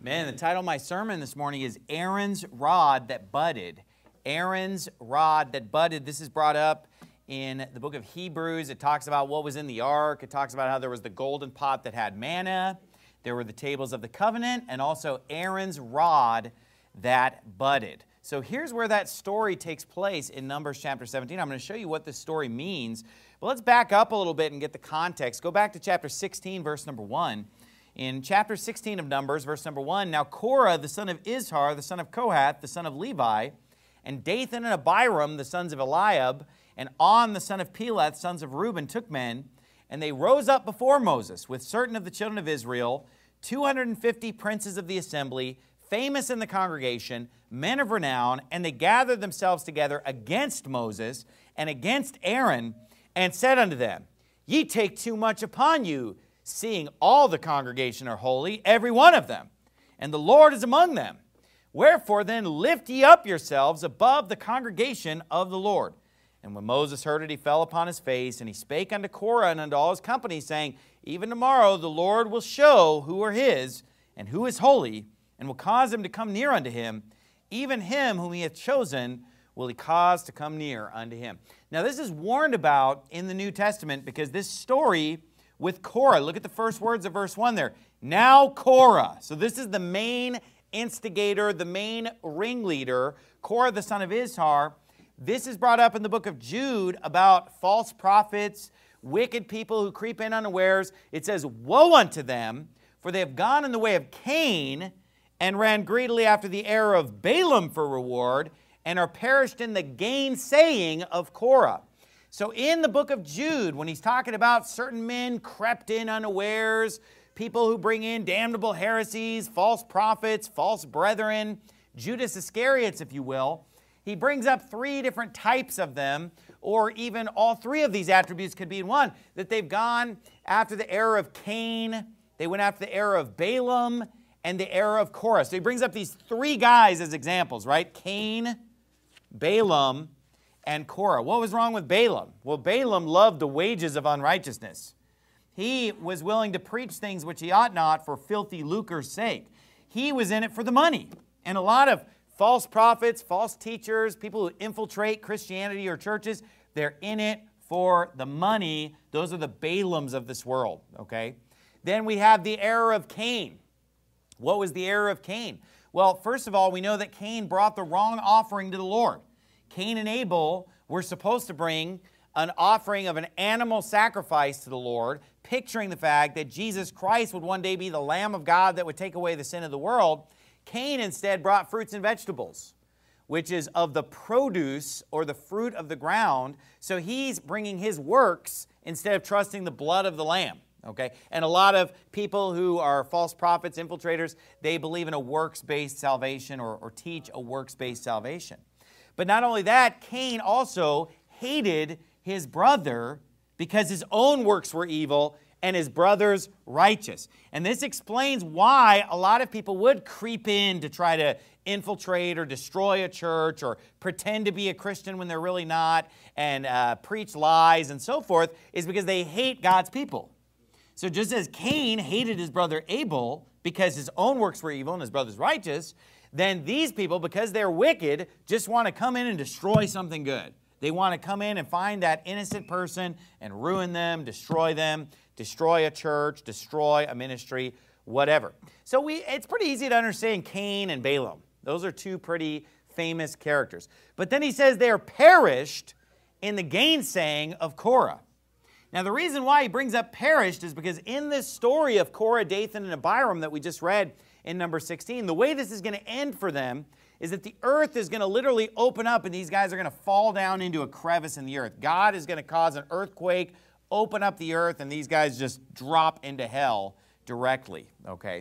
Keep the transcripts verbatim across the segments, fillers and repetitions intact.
Man, the title of my sermon this morning is Aaron's Rod That Budded. Aaron's Rod That Budded. This is brought up in the book of Hebrews. It talks about what was in the ark. It talks about how there was the golden pot that had manna. There were the tables of the covenant, and also Aaron's rod that budded. So here's where that story takes place in Numbers chapter seventeen. I'm going to show you what this story means. But let's back up a little bit and get the context. Go back to chapter sixteen, verse number one. In chapter sixteen of Numbers, verse number one, now Korah, the son of Izhar, the son of Kohath, the son of Levi, and Dathan and Abiram, the sons of Eliab, and On, the son of Peleth, sons of Reuben, took men, and they rose up before Moses with certain of the children of Israel, two hundred fifty princes of the assembly, famous in the congregation, men of renown, and they gathered themselves together against Moses and against Aaron, and said unto them, Ye take too much upon you, seeing all the congregation are holy, every one of them, and the Lord is among them. Wherefore then lift ye up yourselves above the congregation of the Lord. And when Moses heard it, he fell upon his face, and he spake unto Korah and unto all his company, saying, Even tomorrow the Lord will show who are his, and who is holy, and will cause him to come near unto him. Even him whom he hath chosen will he cause to come near unto him. Now this is warned about in the New Testament because this story with Korah, look at the first words of verse one there. Now Korah. So this is the main instigator, the main ringleader, Korah the son of Izhar. This is brought up in the book of Jude about false prophets, wicked people who creep in unawares. It says, Woe unto them, for they have gone in the way of Cain, and ran greedily after the error of Balaam for reward, and are perished in the gainsaying of Korah. So in the book of Jude, when he's talking about certain men crept in unawares, people who bring in damnable heresies, false prophets, false brethren, Judas Iscariots, if you will, he brings up three different types of them, or even all three of these attributes could be in one, that they've gone after the error of Cain, they went after the error of Balaam, and the error of Korah. So he brings up these three guys as examples, right? Cain, Balaam, and Korah. What was wrong with Balaam? Well, Balaam loved the wages of unrighteousness. He was willing to preach things which he ought not for filthy lucre's sake. He was in it for the money. And a lot of false prophets, false teachers, people who infiltrate Christianity or churches, they're in it for the money. Those are the Balaams of this world, okay? Then we have the error of Cain. What was the error of Cain? Well, first of all, we know that Cain brought the wrong offering to the Lord. Cain and Abel were supposed to bring an offering of an animal sacrifice to the Lord, picturing the fact that Jesus Christ would one day be the Lamb of God that would take away the sin of the world. Cain instead brought fruits and vegetables, which is of the produce or the fruit of the ground. So he's bringing his works instead of trusting the blood of the Lamb. Okay? And a lot of people who are false prophets, infiltrators, they believe in a works-based salvation or, or teach a works-based salvation. But not only that, Cain also hated his brother because his own works were evil and his brother's righteous. And this explains why a lot of people would creep in to try to infiltrate or destroy a church or pretend to be a Christian when they're really not and uh, preach lies and so forth, is because they hate God's people. So just as Cain hated his brother Abel because his own works were evil and his brother's righteous, then these people, because they're wicked, just want to come in and destroy something good. They want to come in and find that innocent person and ruin them, destroy them, destroy a church, destroy a ministry, whatever. So we, it's pretty easy to understand Cain and Balaam. Those are two pretty famous characters. But then he says they are perished in the gainsaying of Korah. Now the reason why he brings up perished is because in this story of Korah, Dathan, and Abiram that we just read in number sixteen, the way this is going to end for them is that the earth is going to literally open up and these guys are going to fall down into a crevice in the earth. God is going to cause an earthquake, open up the earth, and these guys just drop into hell directly, okay?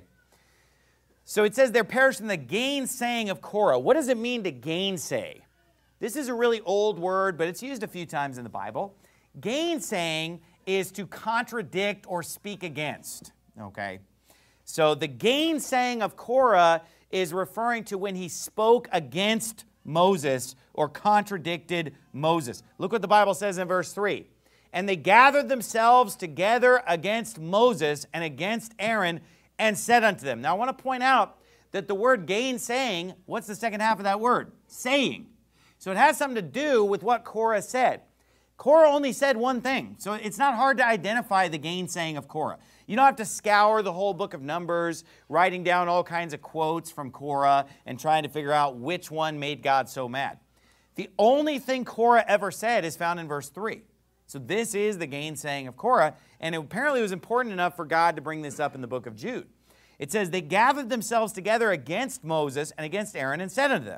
So it says they're perished in the gainsaying of Korah. What does it mean to gainsay? This is a really old word, but it's used a few times in the Bible. Gainsaying is to contradict or speak against, okay? So the gainsaying of Korah is referring to when he spoke against Moses or contradicted Moses. Look what the Bible says in verse three. And they gathered themselves together against Moses and against Aaron and said unto them. Now I want to point out that the word gainsaying, what's the second half of that word? Saying. So it has something to do with what Korah said. Korah only said one thing, so it's not hard to identify the gainsaying of Korah. You don't have to scour the whole book of Numbers, writing down all kinds of quotes from Korah and trying to figure out which one made God so mad. The only thing Korah ever said is found in verse three. So this is the gainsaying of Korah, and it apparently was important enough for God to bring this up in the book of Jude. It says, they gathered themselves together against Moses and against Aaron and said unto them,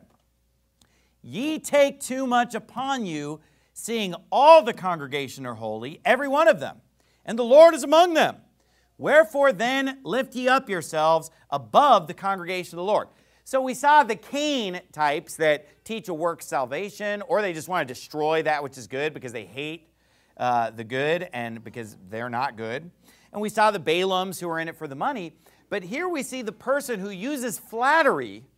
ye take too much upon you, seeing all the congregation are holy, every one of them, and the Lord is among them. Wherefore then lift ye up yourselves above the congregation of the Lord. So we saw the Cain types that teach a work salvation, or they just want to destroy that which is good because they hate uh, the good and because they're not good. And we saw the Balaams who are in it for the money. But here we see the person who uses flattery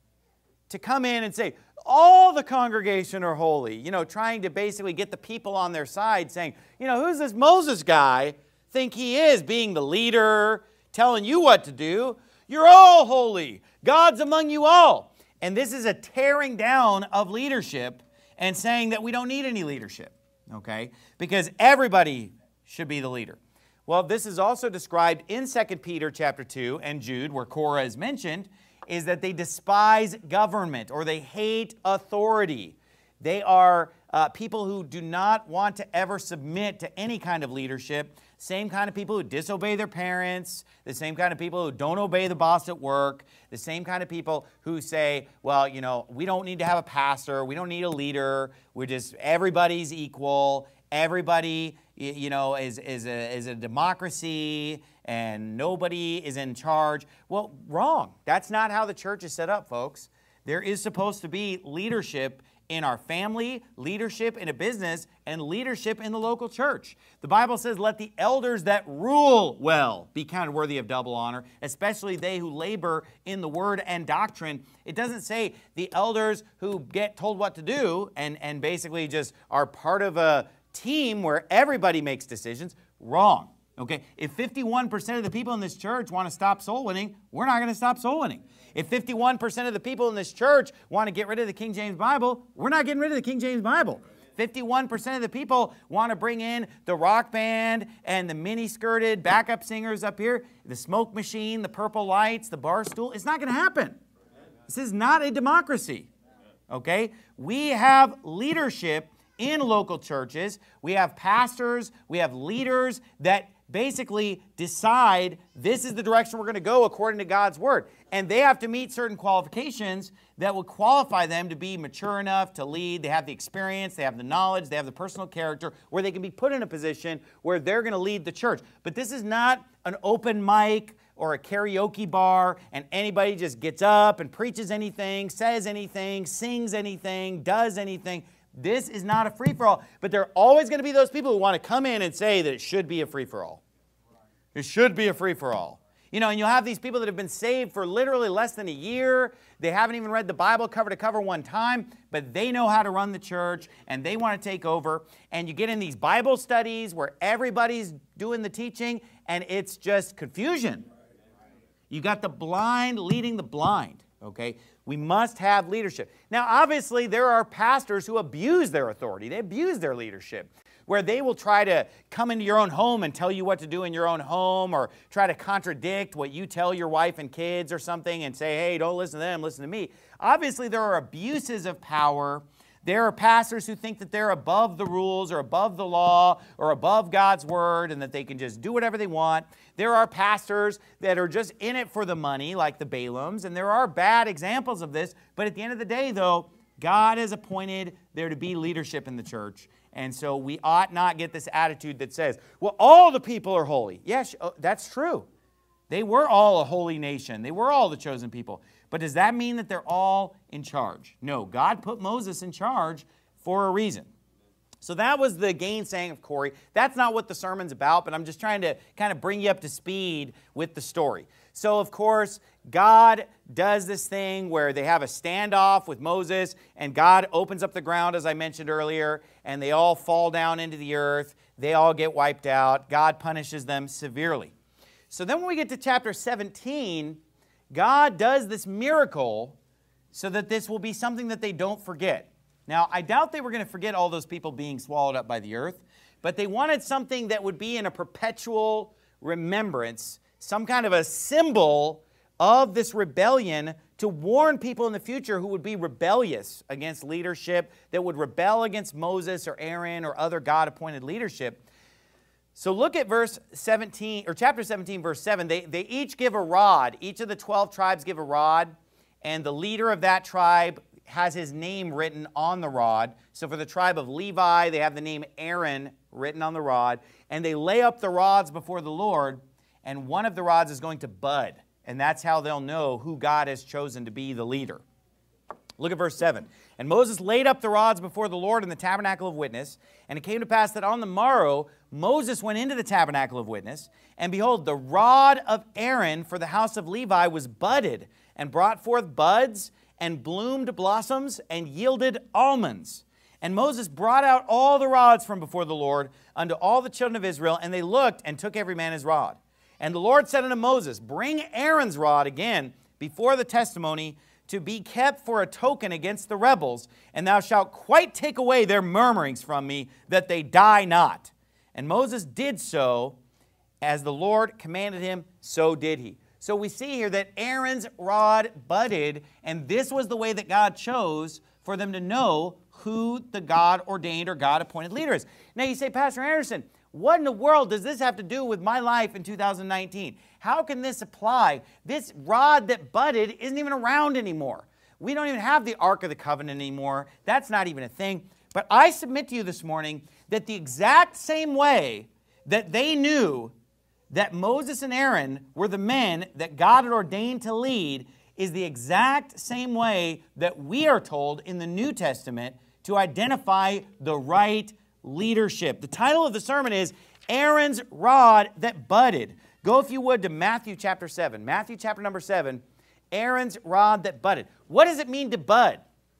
to come in and say, all the congregation are holy, you know, trying to basically get the people on their side, saying, you know, who's this Moses guy think he is, being the leader, telling you what to do? You're all holy. God's among you all. And this is a tearing down of leadership and saying that we don't need any leadership, okay? Because everybody should be the leader. Well, this is also described in Second Peter chapter two and Jude, where Korah is mentioned, is that they despise government or they hate authority. They are uh, people who do not want to ever submit to any kind of leadership. Same kind of people who disobey their parents, the same kind of people who don't obey the boss at work, the same kind of people who say, well, you know, we don't need to have a pastor, we don't need a leader, we're just, everybody's equal, everybody, you know, is, is, a, is a democracy, and nobody is in charge. Well, wrong. That's not how the church is set up, folks. There is supposed to be leadership in our family, leadership in a business, and leadership in the local church. The Bible says, let the elders that rule well be counted worthy of double honor, especially they who labor in the word and doctrine. It doesn't say the elders who get told what to do and, and basically just are part of a team where everybody makes decisions. Wrong. Okay, if fifty-one percent of the people in this church want to stop soul winning, we're not going to stop soul winning. If fifty-one percent of the people in this church want to get rid of the King James Bible, we're not getting rid of the King James Bible. fifty-one percent of the people want to bring in the rock band and the mini-skirted backup singers up here, the smoke machine, the purple lights, the bar stool. It's not going to happen. This is not a democracy. Okay, we have leadership in local churches. We have pastors, we have leaders that basically decide this is the direction we're going to go according to God's word. And they have to meet certain qualifications that will qualify them to be mature enough to lead. They have the experience, they have the knowledge, they have the personal character where they can be put in a position where they're going to lead the church. But this is not an open mic or a karaoke bar and anybody just gets up and preaches anything, says anything, sings anything, does anything. This is not a free-for-all, but there are always going to be those people who want to come in and say that it should be a free-for-all. It should be a free-for-all. You know, and you'll have these people that have been saved for literally less than a year. They haven't even read the Bible cover to cover one time, but they know how to run the church, and they want to take over. And you get in these Bible studies where everybody's doing the teaching, and it's just confusion. You got the blind leading the blind, okay? We must have leadership. Now, obviously, there are pastors who abuse their authority. They abuse their leadership, where they will try to come into your own home and tell you what to do in your own home, or try to contradict what you tell your wife and kids or something and say, hey, don't listen to them, listen to me. Obviously, there are abuses of power. There are pastors who think that they're above the rules or above the law or above God's word and that they can just do whatever they want. There are pastors that are just in it for the money, like the Balaams, and there are bad examples of this. But at the end of the day, though, God has appointed there to be leadership in the church. And so we ought not get this attitude that says, well, all the people are holy. Yes, that's true. They were all a holy nation. They were all the chosen people. But does that mean that they're all in charge? No, God put Moses in charge for a reason. So that was the gainsaying of Korah. That's not what the sermon's about, but I'm just trying to kind of bring you up to speed with the story. So, of course, God does this thing where they have a standoff with Moses, and God opens up the ground, as I mentioned earlier, and they all fall down into the earth. They all get wiped out. God punishes them severely. So then when we get to chapter seventeen, God does this miracle so that this will be something that they don't forget. Now, I doubt they were going to forget all those people being swallowed up by the earth, but they wanted something that would be in a perpetual remembrance, some kind of a symbol of this rebellion to warn people in the future who would be rebellious against leadership, that would rebel against Moses or Aaron or other God-appointed leadership. So look at verse seventeen, or chapter seventeen, verse seven. They, they each give a rod. Each of the twelve tribes give a rod, and the leader of that tribe has his name written on the rod. So for the tribe of Levi, they have the name Aaron written on the rod, and they lay up the rods before the Lord, and one of the rods is going to bud. And that's how they'll know who God has chosen to be the leader. Look at verse seven. And Moses laid up the rods before the Lord in the tabernacle of witness. And it came to pass that on the morrow Moses went into the tabernacle of witness. And behold, the rod of Aaron for the house of Levi was budded, and brought forth buds, and bloomed blossoms, and yielded almonds. And Moses brought out all the rods from before the Lord unto all the children of Israel. And they looked, and took every man his rod. And the Lord said unto Moses, bring Aaron's rod again before the testimony, to be kept for a token against the rebels, and thou shalt quite take away their murmurings from me, that they die not. And Moses did so, as the Lord commanded him, so did he. So we see here that Aaron's rod budded, and this was the way that God chose for them to know who the God-ordained or God-appointed leader is. Now you say, Pastor Anderson, what in the world does this have to do with my life in two thousand nineteen? How can this apply? This rod that budded isn't even around anymore. We don't even have the Ark of the Covenant anymore. That's not even a thing. But I submit to you this morning that the exact same way that they knew that Moses and Aaron were the men that God had ordained to lead is the exact same way that we are told in the New Testament to identify the right leadership. The title of the sermon is Aaron's Rod That Budded. Go, if you would, to Matthew chapter seven. Matthew chapter number seven, Aaron's rod that budded. What does it mean to bud?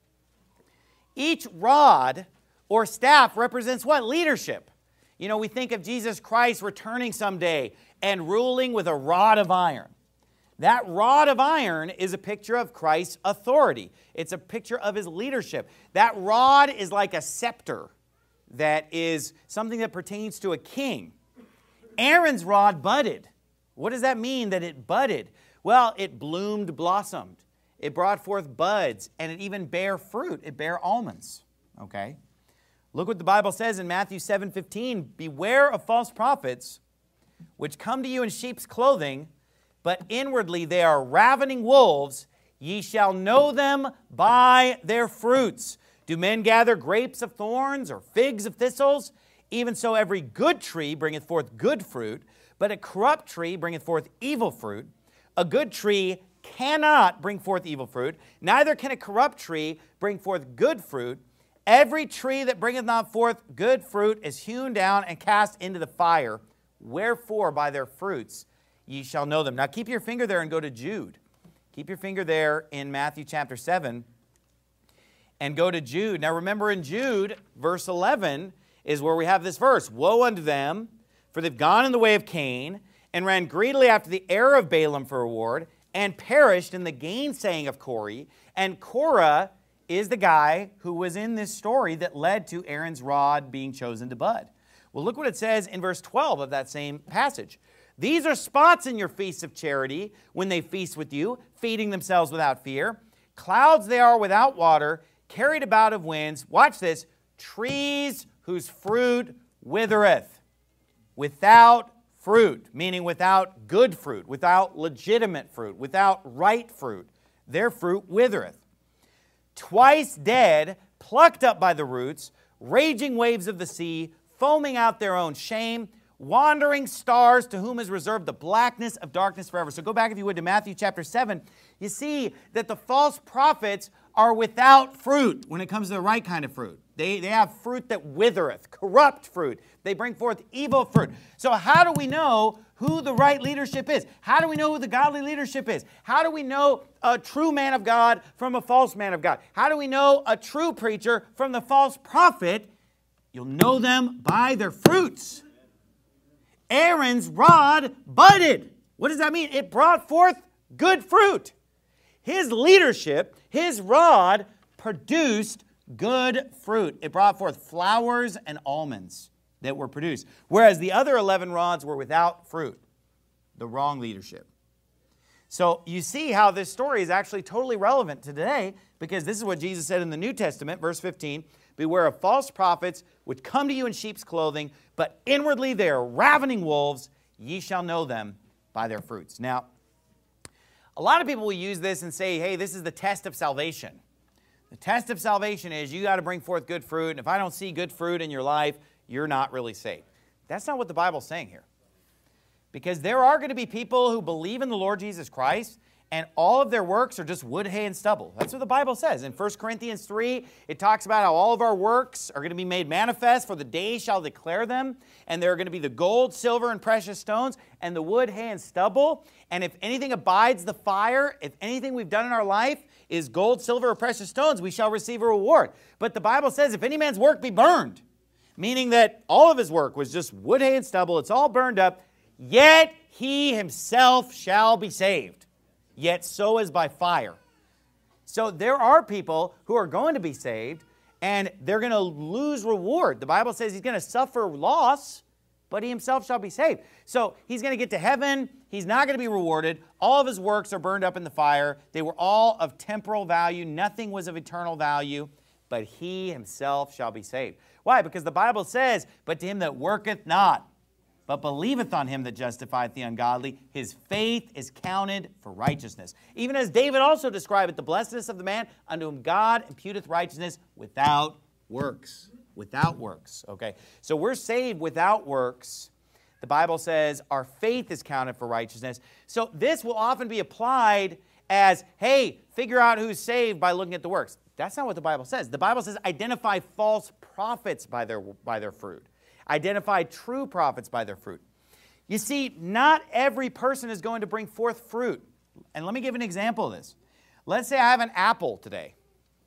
Each rod or staff represents what? Leadership. You know, we think of Jesus Christ returning someday and ruling with a rod of iron. That rod of iron is a picture of Christ's authority. It's a picture of his leadership. That rod is like a scepter that is something that pertains to a king. Aaron's rod budded. What does that mean that it budded? Well, it bloomed, blossomed. It brought forth buds, and it even bare fruit. It bare almonds. Okay? Look what the Bible says in Matthew seven fifteen. Beware of false prophets, which come to you in sheep's clothing, but inwardly they are ravening wolves. Ye shall know them by their fruits. Do men gather grapes of thorns or figs of thistles? Even so every good tree bringeth forth good fruit, but a corrupt tree bringeth forth evil fruit. A good tree cannot bring forth evil fruit, neither can a corrupt tree bring forth good fruit. Every tree that bringeth not forth good fruit is hewn down and cast into the fire. Wherefore by their fruits ye shall know them. Now keep your finger there and go to Jude. Keep your finger there in Matthew chapter seven and go to Jude. Now remember, in Jude, verse eleven is where we have this verse. Woe unto them, for they've gone in the way of Cain, and ran greedily after the error of Balaam for reward, and perished in the gainsaying of Korah. And Korah is the guy who was in this story that led to Aaron's rod being chosen to bud. Well, look what it says in verse twelve of that same passage. These are spots in your feasts of charity when they feast with you, feeding themselves without fear. Clouds they are without water, carried about of winds. Watch this. Trees whose fruit withereth. Without fruit, meaning without good fruit, without legitimate fruit, without right fruit. Their fruit withereth. Twice dead, plucked up by the roots, raging waves of the sea, foaming out their own shame, wandering stars to whom is reserved the blackness of darkness forever. So go back, if you would, to Matthew chapter seven. You see that the false prophets are without fruit when it comes to the right kind of fruit. They, they have fruit that withereth, corrupt fruit. They bring forth evil fruit. So how do we know who the right leadership is? How do we know who the godly leadership is? How do we know a true man of God from a false man of God? How do we know a true preacher from the false prophet? You'll know them by their fruits. Aaron's rod budded. What does that mean? It brought forth good fruit. His leadership, his rod, produced good fruit. It brought forth flowers and almonds that were produced, whereas the other eleven rods were without fruit, the wrong leadership. So you see how this story is actually totally relevant to today, because this is what Jesus said in the New Testament, verse fifteen, beware of false prophets which come to you in sheep's clothing, but inwardly they are ravening wolves. Ye shall know them by their fruits. Now, a lot of people will use this and say, hey, this is the test of salvation. The test of salvation is you got to bring forth good fruit, and if I don't see good fruit in your life, you're not really saved. That's not what the Bible's saying here. Because there are going to be people who believe in the Lord Jesus Christ, and all of their works are just wood, hay, and stubble. That's what the Bible says. In First Corinthians three, it talks about how all of our works are going to be made manifest, for the day shall declare them, and they're going to be the gold, silver, and precious stones, and the wood, hay, and stubble. And if anything abides the fire, if anything we've done in our life is gold, silver, or precious stones, we shall receive a reward. But the Bible says, if any man's work be burned, meaning that all of his work was just wood, hay, and stubble, it's all burned up, yet he himself shall be saved. Yet so is by fire. So there are people who are going to be saved, and they're going to lose reward. The Bible says he's going to suffer loss, but he himself shall be saved. So he's going to get to heaven. He's not going to be rewarded. All of his works are burned up in the fire. They were all of temporal value. Nothing was of eternal value, but he himself shall be saved. Why? Because the Bible says, but to him that worketh not, but believeth on him that justifieth the ungodly, his faith is counted for righteousness. Even as David also described the blessedness of the man unto whom God imputeth righteousness without works. Without works, okay? So we're saved without works. The Bible says our faith is counted for righteousness. So this will often be applied as, hey, figure out who's saved by looking at the works. That's not what the Bible says. The Bible says identify false prophets by their, by their fruit. Identify true prophets by their fruit. You see, not every person is going to bring forth fruit. And let me give an example of this. Let's say I have an apple today.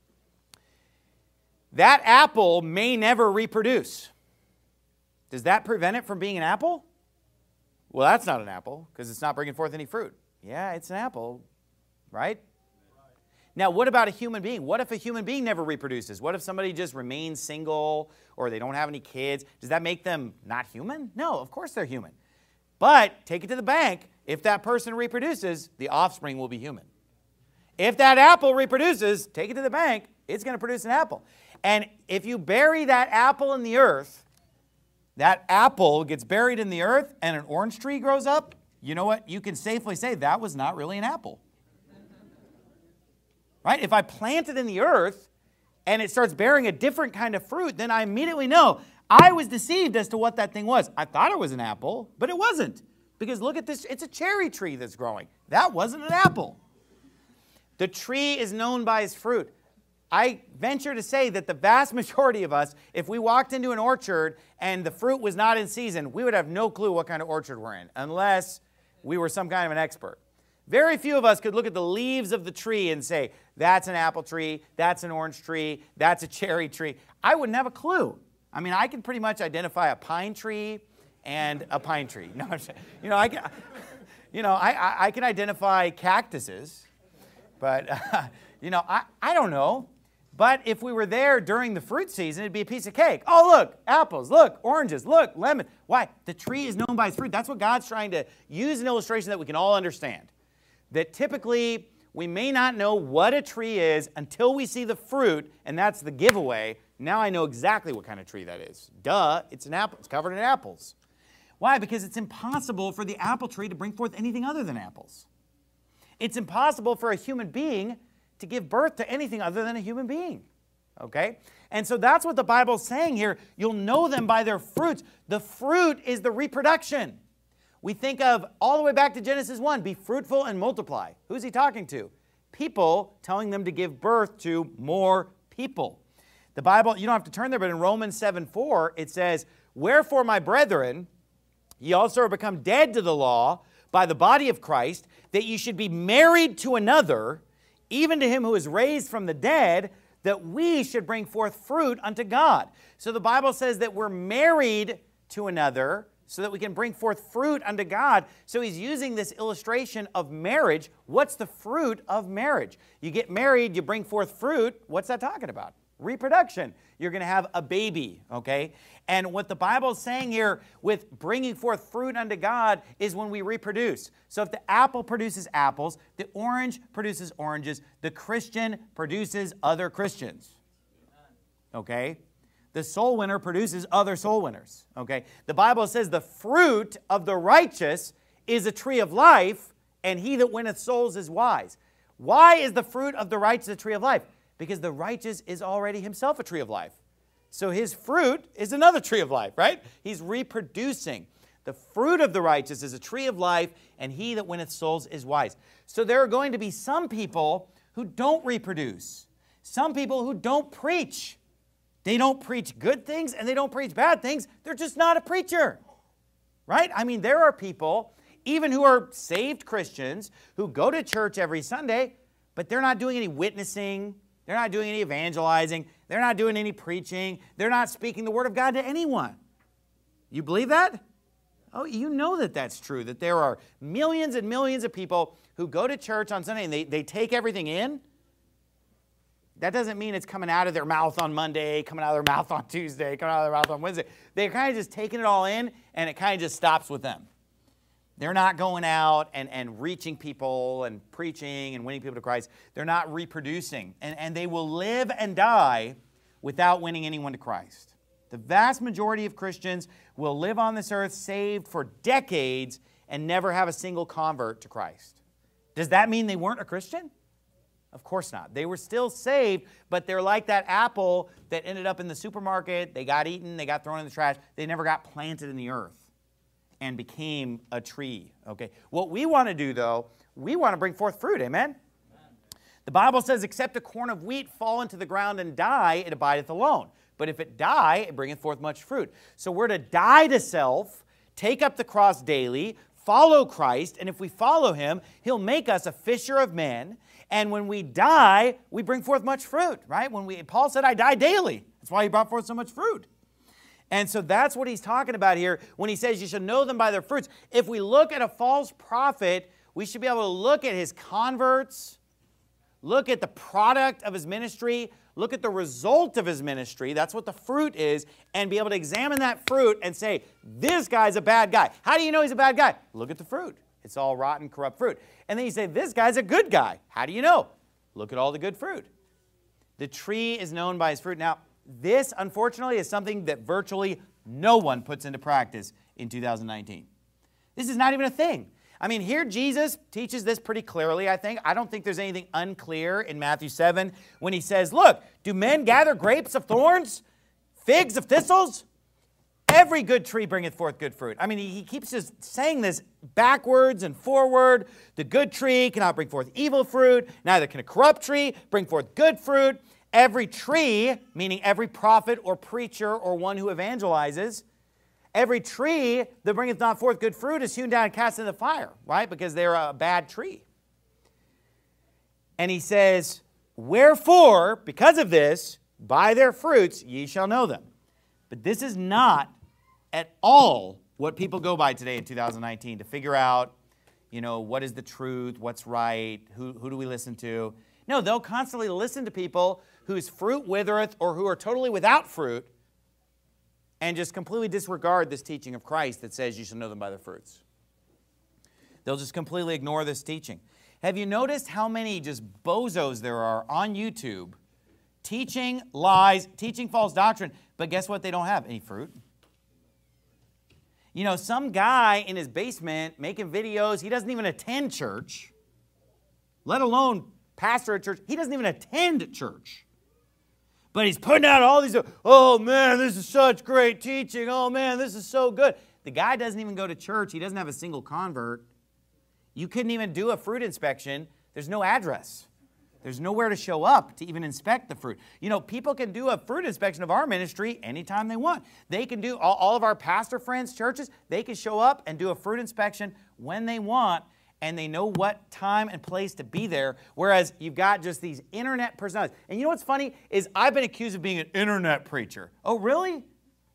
That apple may never reproduce. Does that prevent it from being an apple? Well, that's not an apple because it's not bringing forth any fruit. Yeah, it's an apple, right? Now, what about a human being? What if a human being never reproduces? What if somebody just remains single or they don't have any kids? Does that make them not human? No, of course they're human. But take it to the bank. If that person reproduces, the offspring will be human. If that apple reproduces, take it to the bank, it's going to produce an apple. And if you bury that apple in the earth, that apple gets buried in the earth and an orange tree grows up, you know what? You can safely say that was not really an apple. Right? If I plant it in the earth and it starts bearing a different kind of fruit, then I immediately know I was deceived as to what that thing was. I thought it was an apple, but it wasn't. Because look at this, it's a cherry tree that's growing. That wasn't an apple. The tree is known by its fruit. I venture to say that the vast majority of us, if we walked into an orchard and the fruit was not in season, we would have no clue what kind of orchard we're in, unless we were some kind of an expert. Very few of us could look at the leaves of the tree and say, that's an apple tree, that's an orange tree, that's a cherry tree. I wouldn't have a clue. I mean, I can pretty much identify a pine tree and a pine tree. No, you know, I can, you know, I, I, I can identify cactuses, but, uh, you know, I, I don't know. But if we were there during the fruit season, it'd be a piece of cake. Oh, look, apples, look, oranges, look, lemon. Why? The tree is known by its fruit. That's what God's trying to use an illustration that we can all understand. That typically we may not know what a tree is until we see the fruit, and that's the giveaway. Now I know exactly what kind of tree that is. Duh, it's an apple. It's covered in apples. Why? Because it's impossible for the apple tree to bring forth anything other than apples. It's impossible for a human being to give birth to anything other than a human being. Okay? And so that's what the Bible's saying here. You'll know them by their fruits. The fruit is the reproduction. We think of all the way back to Genesis one, be fruitful and multiply. Who's he talking to? People telling them to give birth to more people. The Bible, you don't have to turn there, but in Romans seven four, it says, wherefore, my brethren, ye also are become dead to the law by the body of Christ, that ye should be married to another, even to him who is raised from the dead, that we should bring forth fruit unto God. So the Bible says that we're married to another so that we can bring forth fruit unto God. So he's using this illustration of marriage. What's the fruit of marriage? You get married, you bring forth fruit. What's that talking about? Reproduction. You're going to have a baby, okay? And what the Bible is saying here with bringing forth fruit unto God is when we reproduce. So if the apple produces apples, the orange produces oranges, the Christian produces other Christians, okay? The soul winner produces other soul winners, okay? The Bible says the fruit of the righteous is a tree of life, and he that winneth souls is wise. Why is the fruit of the righteous a tree of life? Because the righteous is already himself a tree of life. So his fruit is another tree of life, right? He's reproducing. The fruit of the righteous is a tree of life, and he that winneth souls is wise. So there are going to be some people who don't reproduce. Some people who don't preach. They don't preach good things and they don't preach bad things. They're just not a preacher, right? I mean, there are people, even who are saved Christians, who go to church every Sunday, but they're not doing any witnessing. They're not doing any evangelizing. They're not doing any preaching. They're not speaking the word of God to anyone. You believe that? Oh, you know that that's true, that there are millions and millions of people who go to church on Sunday and they, they take everything in. That doesn't mean it's coming out of their mouth on Monday, coming out of their mouth on Tuesday, coming out of their mouth on Wednesday. They're kind of just taking it all in, and it kind of just stops with them. They're not going out and, and reaching people and preaching and winning people to Christ. They're not reproducing. And, and they will live and die without winning anyone to Christ. The vast majority of Christians will live on this earth saved for decades and never have a single convert to Christ. Does that mean they weren't a Christian? Of course not. They were still saved, but they're like that apple that ended up in the supermarket. They got eaten, they got thrown in the trash. They never got planted in the earth and became a tree. Okay. What we want to do, though, we want to bring forth fruit. Amen? Amen. The Bible says, except a corn of wheat fall into the ground and die, it abideth alone. But if it die, it bringeth forth much fruit. So we're to die to self, take up the cross daily, follow Christ, and if we follow him, he'll make us a fisher of men. And when we die, we bring forth much fruit, right? When we, Paul said, I die daily. That's why he brought forth so much fruit. And so that's what he's talking about here when he says you should know them by their fruits. If we look at a false prophet, we should be able to look at his converts, look at the product of his ministry, look at the result of his ministry. That's what the fruit is, and be able to examine that fruit and say, this guy's a bad guy. How do you know he's a bad guy? Look at the fruit. It's all rotten, corrupt fruit. And then you say, this guy's a good guy. How do you know? Look at all the good fruit. The tree is known by his fruit. Now, this, unfortunately, is something that virtually no one puts into practice in two thousand nineteen. This is not even a thing. I mean, here Jesus teaches this pretty clearly, I think. I don't think there's anything unclear in Matthew seven when he says, look, do men gather grapes of thorns, figs of thistles? Every good tree bringeth forth good fruit. I mean, he, he keeps just saying this backwards and forward. The good tree cannot bring forth evil fruit. Neither can a corrupt tree bring forth good fruit. Every tree, meaning every prophet or preacher or one who evangelizes, every tree that bringeth not forth good fruit is hewn down and cast into the fire, right? Because they're a bad tree. And he says, wherefore, because of this, by their fruits ye shall know them. But this is not at all what people go by today in two thousand nineteen to figure out, you know, what is the truth, what's right, who, who do we listen to? No, they'll constantly listen to people whose fruit withereth or who are totally without fruit and just completely disregard this teaching of Christ that says you shall know them by their fruits. They'll just completely ignore this teaching. Have you noticed how many just bozos there are on YouTube teaching lies, teaching false doctrine, but guess what? They don't have any fruit. You know, some guy in his basement making videos, he doesn't even attend church, let alone pastor at church. He doesn't even attend church. But he's putting out all these, oh man, this is such great teaching. Oh man, this is so good. The guy doesn't even go to church. He doesn't have a single convert. You couldn't even do a fruit inspection. There's no address. There's nowhere to show up to even inspect the fruit. You know, people can do a fruit inspection of our ministry anytime they want. They can do, all, all of our pastor friends' churches, they can show up and do a fruit inspection when they want, and they know what time and place to be there, whereas you've got just these internet personalities. And you know what's funny is I've been accused of being an internet preacher. Oh, really?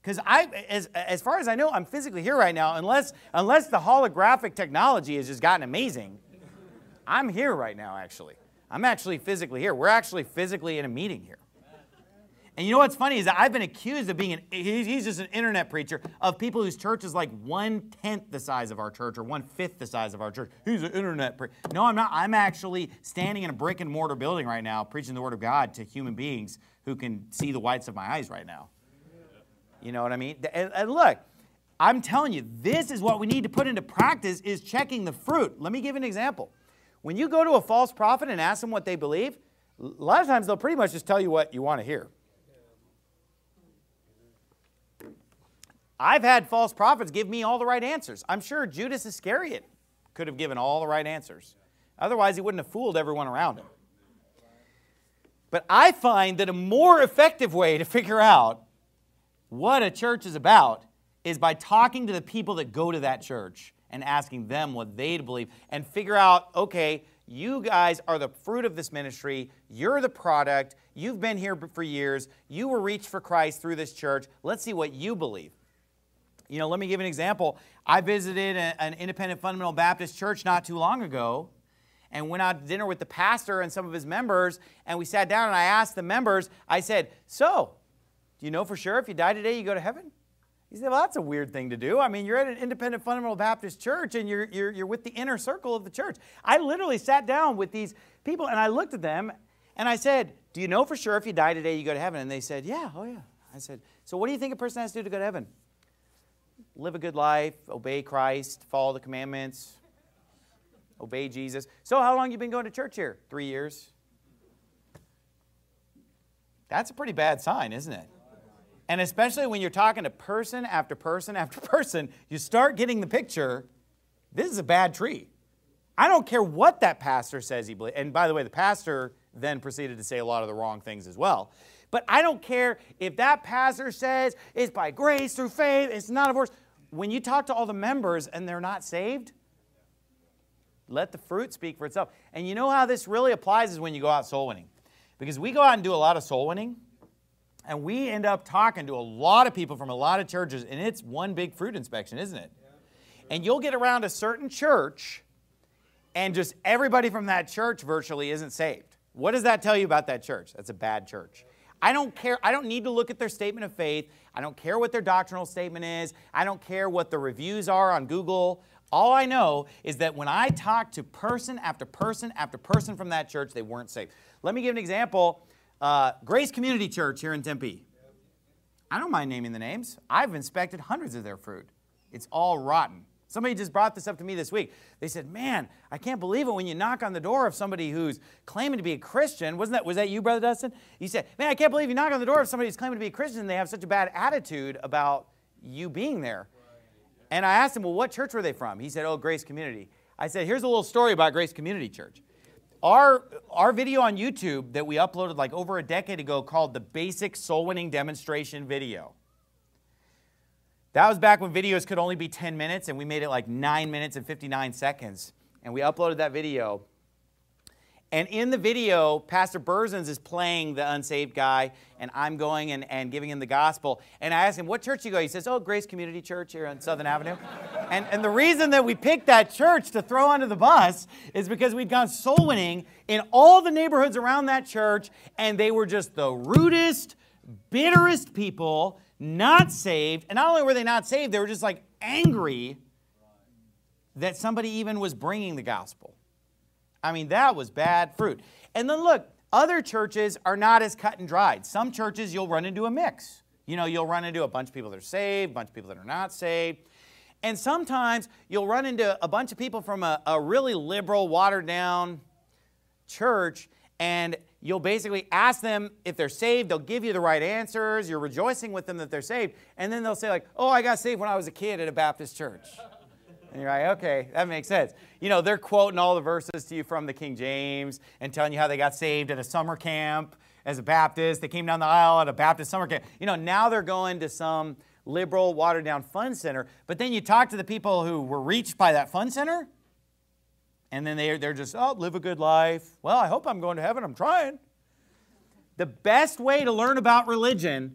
Because I, as, as far as I know, I'm physically here right now, unless, unless the holographic technology has just gotten amazing. I'm here right now, actually. I'm actually physically here. We're actually physically in a meeting here. And you know what's funny is that I've been accused of being, an, he's just an internet preacher, of people whose church is like one-tenth the size of our church or one-fifth the size of our church. He's an internet preacher. No, I'm not. I'm actually standing in a brick and mortar building right now preaching the Word of God to human beings who can see the whites of my eyes right now. You know what I mean? And, and look, I'm telling you, this is what we need to put into practice is checking the fruit. Let me give you an example. When you go to a false prophet and ask them what they believe, a lot of times they'll pretty much just tell you what you want to hear. I've had false prophets give me all the right answers. I'm sure Judas Iscariot could have given all the right answers. Otherwise, he wouldn't have fooled everyone around him. But I find that a more effective way to figure out what a church is about is by talking to the people that go to that church and asking them what they believe and figure out, okay, you guys are the fruit of this ministry. You're the product. You've been here for years. You were reached for Christ through this church. Let's see what you believe. You know, let me give an example. I visited a, an independent fundamental Baptist church not too long ago and went out to dinner with the pastor and some of his members, and we sat down and I asked the members, I said, so, do you know for sure if you die today you go to heaven? He said, well, that's a weird thing to do. I mean, you're at an independent fundamental Baptist church and you're, you're, you're with the inner circle of the church. I literally sat down with these people and I looked at them and I said, do you know for sure if you die today you go to heaven? And they said, yeah, oh yeah. I said, so what do you think a person has to do to go to heaven? Live a good life, obey Christ, follow the commandments, obey Jesus. So how long have you been going to church here? Three years. That's a pretty bad sign, isn't it? And especially when you're talking to person after person after person, you start getting the picture, this is a bad tree. I don't care what that pastor says he believes. And by the way, the pastor then proceeded to say a lot of the wrong things as well. But I don't care if that pastor says it's by grace through faith, it's not of works. When you talk to all the members and they're not saved, let the fruit speak for itself. And you know how this really applies is when you go out soul winning. Because we go out and do a lot of soul winning, and we end up talking to a lot of people from a lot of churches, and it's one big fruit inspection, isn't it? And you'll get around a certain church, and just everybody from that church virtually isn't saved. What does that tell you about that church? That's a bad church. I don't care. I don't need to look at their statement of faith. I don't care what their doctrinal statement is. I don't care what the reviews are on Google. All I know is that when I talk to person after person after person from that church, they weren't saved. Let me give an example. Uh, Grace Community Church here in Tempe. I don't mind naming the names. I've inspected hundreds of their fruit. It's all rotten. Somebody just brought this up to me this week. They said, man, I can't believe it when you knock on the door of somebody who's claiming to be a Christian. Wasn't that, was that you, Brother Dustin? You said, man, I can't believe you knock on the door of somebody who's claiming to be a Christian and they have such a bad attitude about you being there. And I asked him, well, what church were they from? He said, oh, Grace Community. I said, here's a little story about Grace Community Church. Our, our video on YouTube that we uploaded like over a decade ago called the Basic Soul Winning Demonstration Video. That was back when videos could only be ten minutes, and we made it like nine minutes and fifty-nine seconds. And we uploaded that video. And in the video, Pastor Berzins is playing the unsaved guy, and I'm going and, and giving him the gospel. And I asked him, what church do you go? He says, oh, Grace Community Church here on Southern Avenue. And, and the reason that we picked that church to throw under the bus is because we'd gone soul winning in all the neighborhoods around that church, and they were just the rudest, bitterest people, not saved. And not only were they not saved, they were just like angry that somebody even was bringing the gospel. I mean, that was bad fruit. And then look, other churches are not as cut and dried. Some churches you'll run into a mix. You know, you'll run into a bunch of people that are saved, a bunch of people that are not saved. And sometimes you'll run into a bunch of people from a, a really liberal, watered down church, and you'll basically ask them if they're saved. They'll give you the right answers. You're rejoicing with them that they're saved. And then they'll say like, oh, I got saved when I was a kid at a Baptist church. And you're like, okay, that makes sense. You know, they're quoting all the verses to you from the King James and telling you how they got saved at a summer camp as a Baptist. They came down the aisle at a Baptist summer camp. You know, now they're going to some liberal, watered-down fun center. But then you talk to the people who were reached by that fun center, and then they're, they're just, oh, live a good life. Well, I hope I'm going to heaven. I'm trying. The best way to learn about religion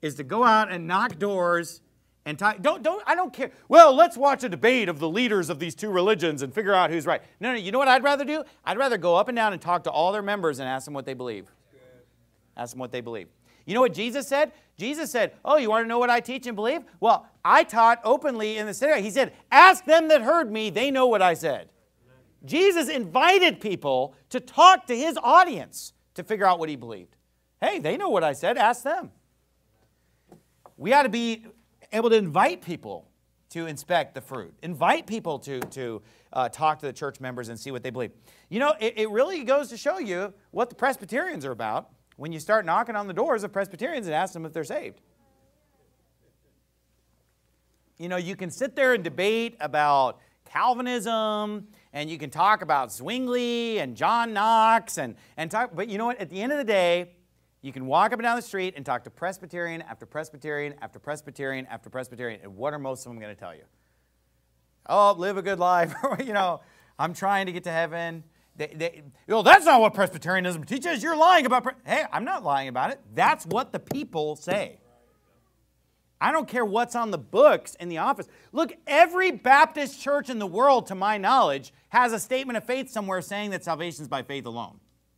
is to go out and knock doors and talk. Don't, don't, I don't care. Well, let's watch a debate of the leaders of these two religions and figure out who's right. No, no, you know what I'd rather do? I'd rather go up and down and talk to all their members and ask them what they believe. Ask them what they believe. You know what Jesus said? Jesus said, oh, you want to know what I teach and believe? Well, I taught openly in the synagogue. He said, ask them that heard me. They know what I said. Jesus invited people to talk to his audience to figure out what he believed. Hey, they know what I said. Ask them. We ought to be able to invite people to inspect the fruit. Invite people to, to uh, talk to the church members and see what they believe. You know, it, it really goes to show you what the Presbyterians are about when you start knocking on the doors of Presbyterians and ask them if they're saved. You know, you can sit there and debate about Calvinism, and you can talk about Zwingli and John Knox, and, and talk, but you know what? At the end of the day, you can walk up and down the street and talk to Presbyterian after Presbyterian after Presbyterian after Presbyterian, and what are most of them going to tell you? Oh, live a good life. You know, I'm trying to get to heaven. They, they, you know, that's not what Presbyterianism teaches. You're lying about Pre-. Hey, I'm not lying about it. That's what the people say. I don't care what's on the books in the office. Look, every Baptist church in the world, to my knowledge, has a statement of faith somewhere saying that salvation is by faith alone.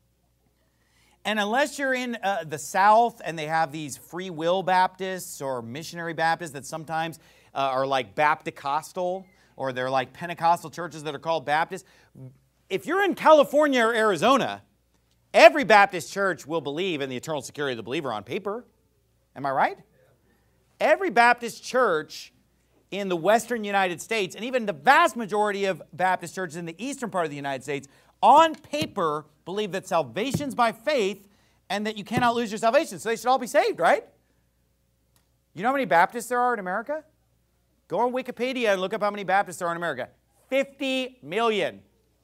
And unless you're in uh, the South and they have these free will Baptists or missionary Baptists that sometimes uh, are like Baptist-costal, or they're like Pentecostal churches that are called Baptists. If you're in California or Arizona, every Baptist church will believe in the eternal security of the believer on paper. Am I right? Every Baptist church in the western United States, and even the vast majority of Baptist churches in the eastern part of the United States, on paper believe that salvation's by faith and that you cannot lose your salvation. So they should all be saved, right? You know how many Baptists there are in America? Go on Wikipedia and look up how many Baptists there are in America. fifty million.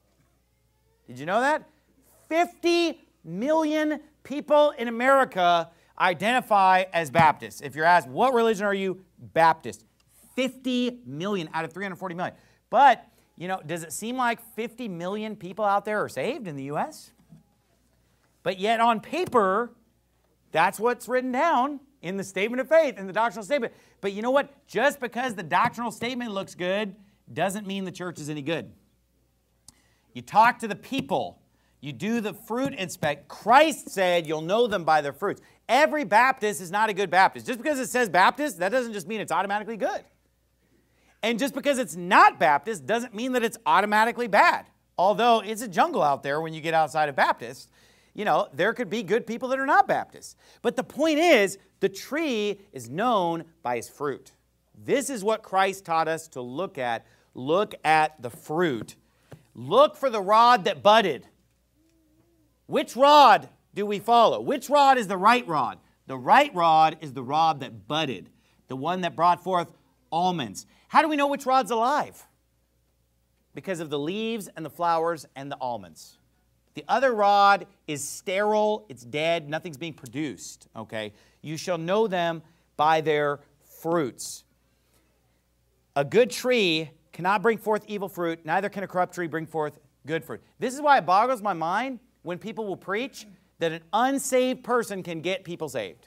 Did you know that? fifty million people in America identify as Baptists. If you're asked, what religion are you? Baptist. fifty million out of three hundred forty million. But, you know, does it seem like fifty million people out there are saved in the U S? But yet on paper, that's what's written down in the statement of faith, in the doctrinal statement. But you know what? Just because the doctrinal statement looks good doesn't mean the church is any good. You talk to the people. You do the fruit inspect. Christ said you'll know them by their fruits. Every Baptist is not a good Baptist. Just because it says Baptist, that doesn't just mean it's automatically good. And just because it's not Baptist doesn't mean that it's automatically bad. Although it's a jungle out there when you get outside of Baptist. You know, there could be good people that are not Baptists. But the point is, the tree is known by its fruit. This is what Christ taught us to look at. Look at the fruit. Look for the rod that budded. Which rod do we follow? Which rod is the right rod? The right rod is the rod that budded, the one that brought forth almonds. How do we know which rod's alive? Because of the leaves and the flowers and the almonds. The other rod is sterile, it's dead, nothing's being produced, okay? You shall know them by their fruits. A good tree cannot bring forth evil fruit, neither can a corrupt tree bring forth good fruit. This is why it boggles my mind when people will preach that an unsaved person can get people saved.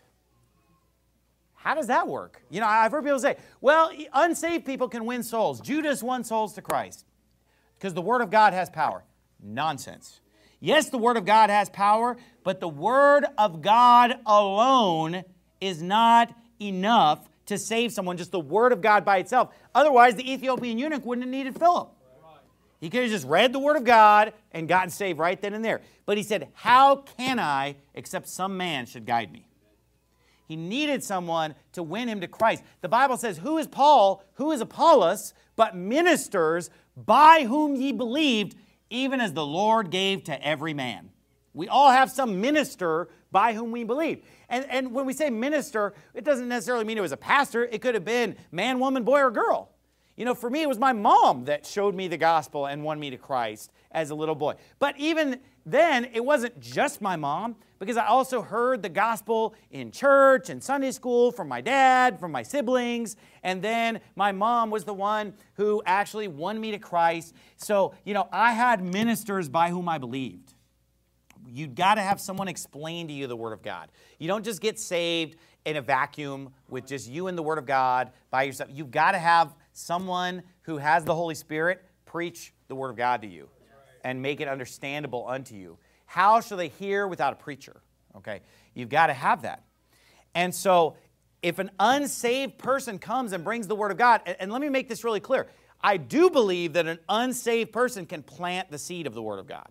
How does that work? You know, I've heard people say, well, unsaved people can win souls. Judas won souls to Christ because the Word of God has power. Nonsense. Yes, the Word of God has power, but the Word of God alone is not enough to save someone, just the Word of God by itself. Otherwise, the Ethiopian eunuch wouldn't have needed Philip. He could have just read the Word of God and gotten saved right then and there. But he said, how can I except some man should guide me? He needed someone to win him to Christ. The Bible says, who is Paul, who is Apollos, but ministers by whom ye believed, even as the Lord gave to every man. We all have some minister by whom we believe. And, and when we say minister, it doesn't necessarily mean it was a pastor. It could have been man, woman, boy, or girl. You know, for me, it was my mom that showed me the gospel and won me to Christ as a little boy. But even then, it wasn't just my mom, because I also heard the gospel in church and Sunday school from my dad, from my siblings, and then my mom was the one who actually won me to Christ. So, you know, I had ministers by whom I believed. You've got to have someone explain to you the Word of God. You don't just get saved in a vacuum with just you and the Word of God by yourself. You've got to have someone who has the Holy Spirit preach the Word of God to you and make it understandable unto you. How shall they hear without a preacher? Okay, you've got to have that. And so if an unsaved person comes and brings the Word of God, and, and let me make this really clear, I do believe that an unsaved person can plant the seed of the Word of God.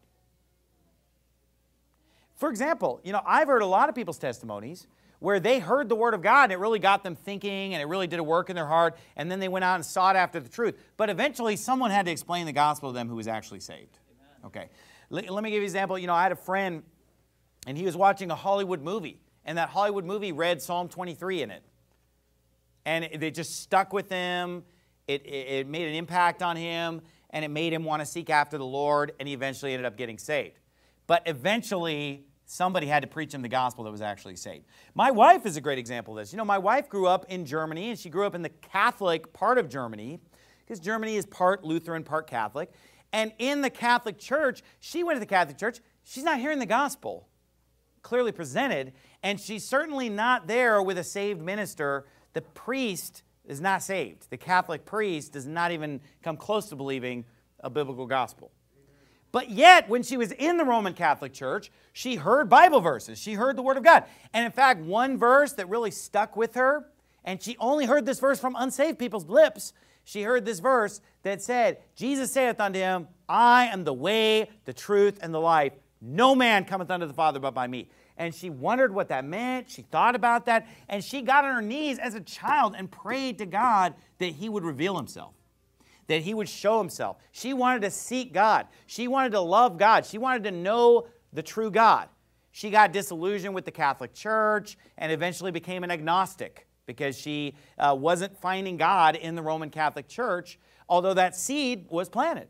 For example, you know, I've heard a lot of people's testimonies where they heard the Word of God and it really got them thinking and it really did a work in their heart, and then they went out and sought after the truth. But eventually someone had to explain the gospel to them who was actually saved. Okay. Let, let me give you an example. You know, I had a friend and he was watching a Hollywood movie, and that Hollywood movie read Psalm twenty-three in it. And it, it just stuck with him. It, it, it made an impact on him, and it made him want to seek after the Lord, and he eventually ended up getting saved. But eventually, somebody had to preach him the gospel that was actually saved. My wife is a great example of this. You know, my wife grew up in Germany, and she grew up in the Catholic part of Germany, because Germany is part Lutheran, part Catholic. And in the Catholic Church, she went to the Catholic Church. She's not hearing the gospel clearly presented, and she's certainly not there with a saved minister. The priest is not saved. The Catholic priest does not even come close to believing a biblical gospel. But yet, when she was in the Roman Catholic Church, she heard Bible verses. She heard the Word of God. And in fact, one verse that really stuck with her, and she only heard this verse from unsaved people's lips, she heard this verse that said, Jesus saith unto him, I am the way, the truth, and the life. No man cometh unto the Father but by me. And she wondered what that meant. She thought about that. And she got on her knees as a child and prayed to God that He would reveal Himself, that He would show Himself. She wanted to seek God. She wanted to love God. She wanted to know the true God. She got disillusioned with the Catholic Church and eventually became an agnostic because she uh, wasn't finding God in the Roman Catholic Church, although that seed was planted.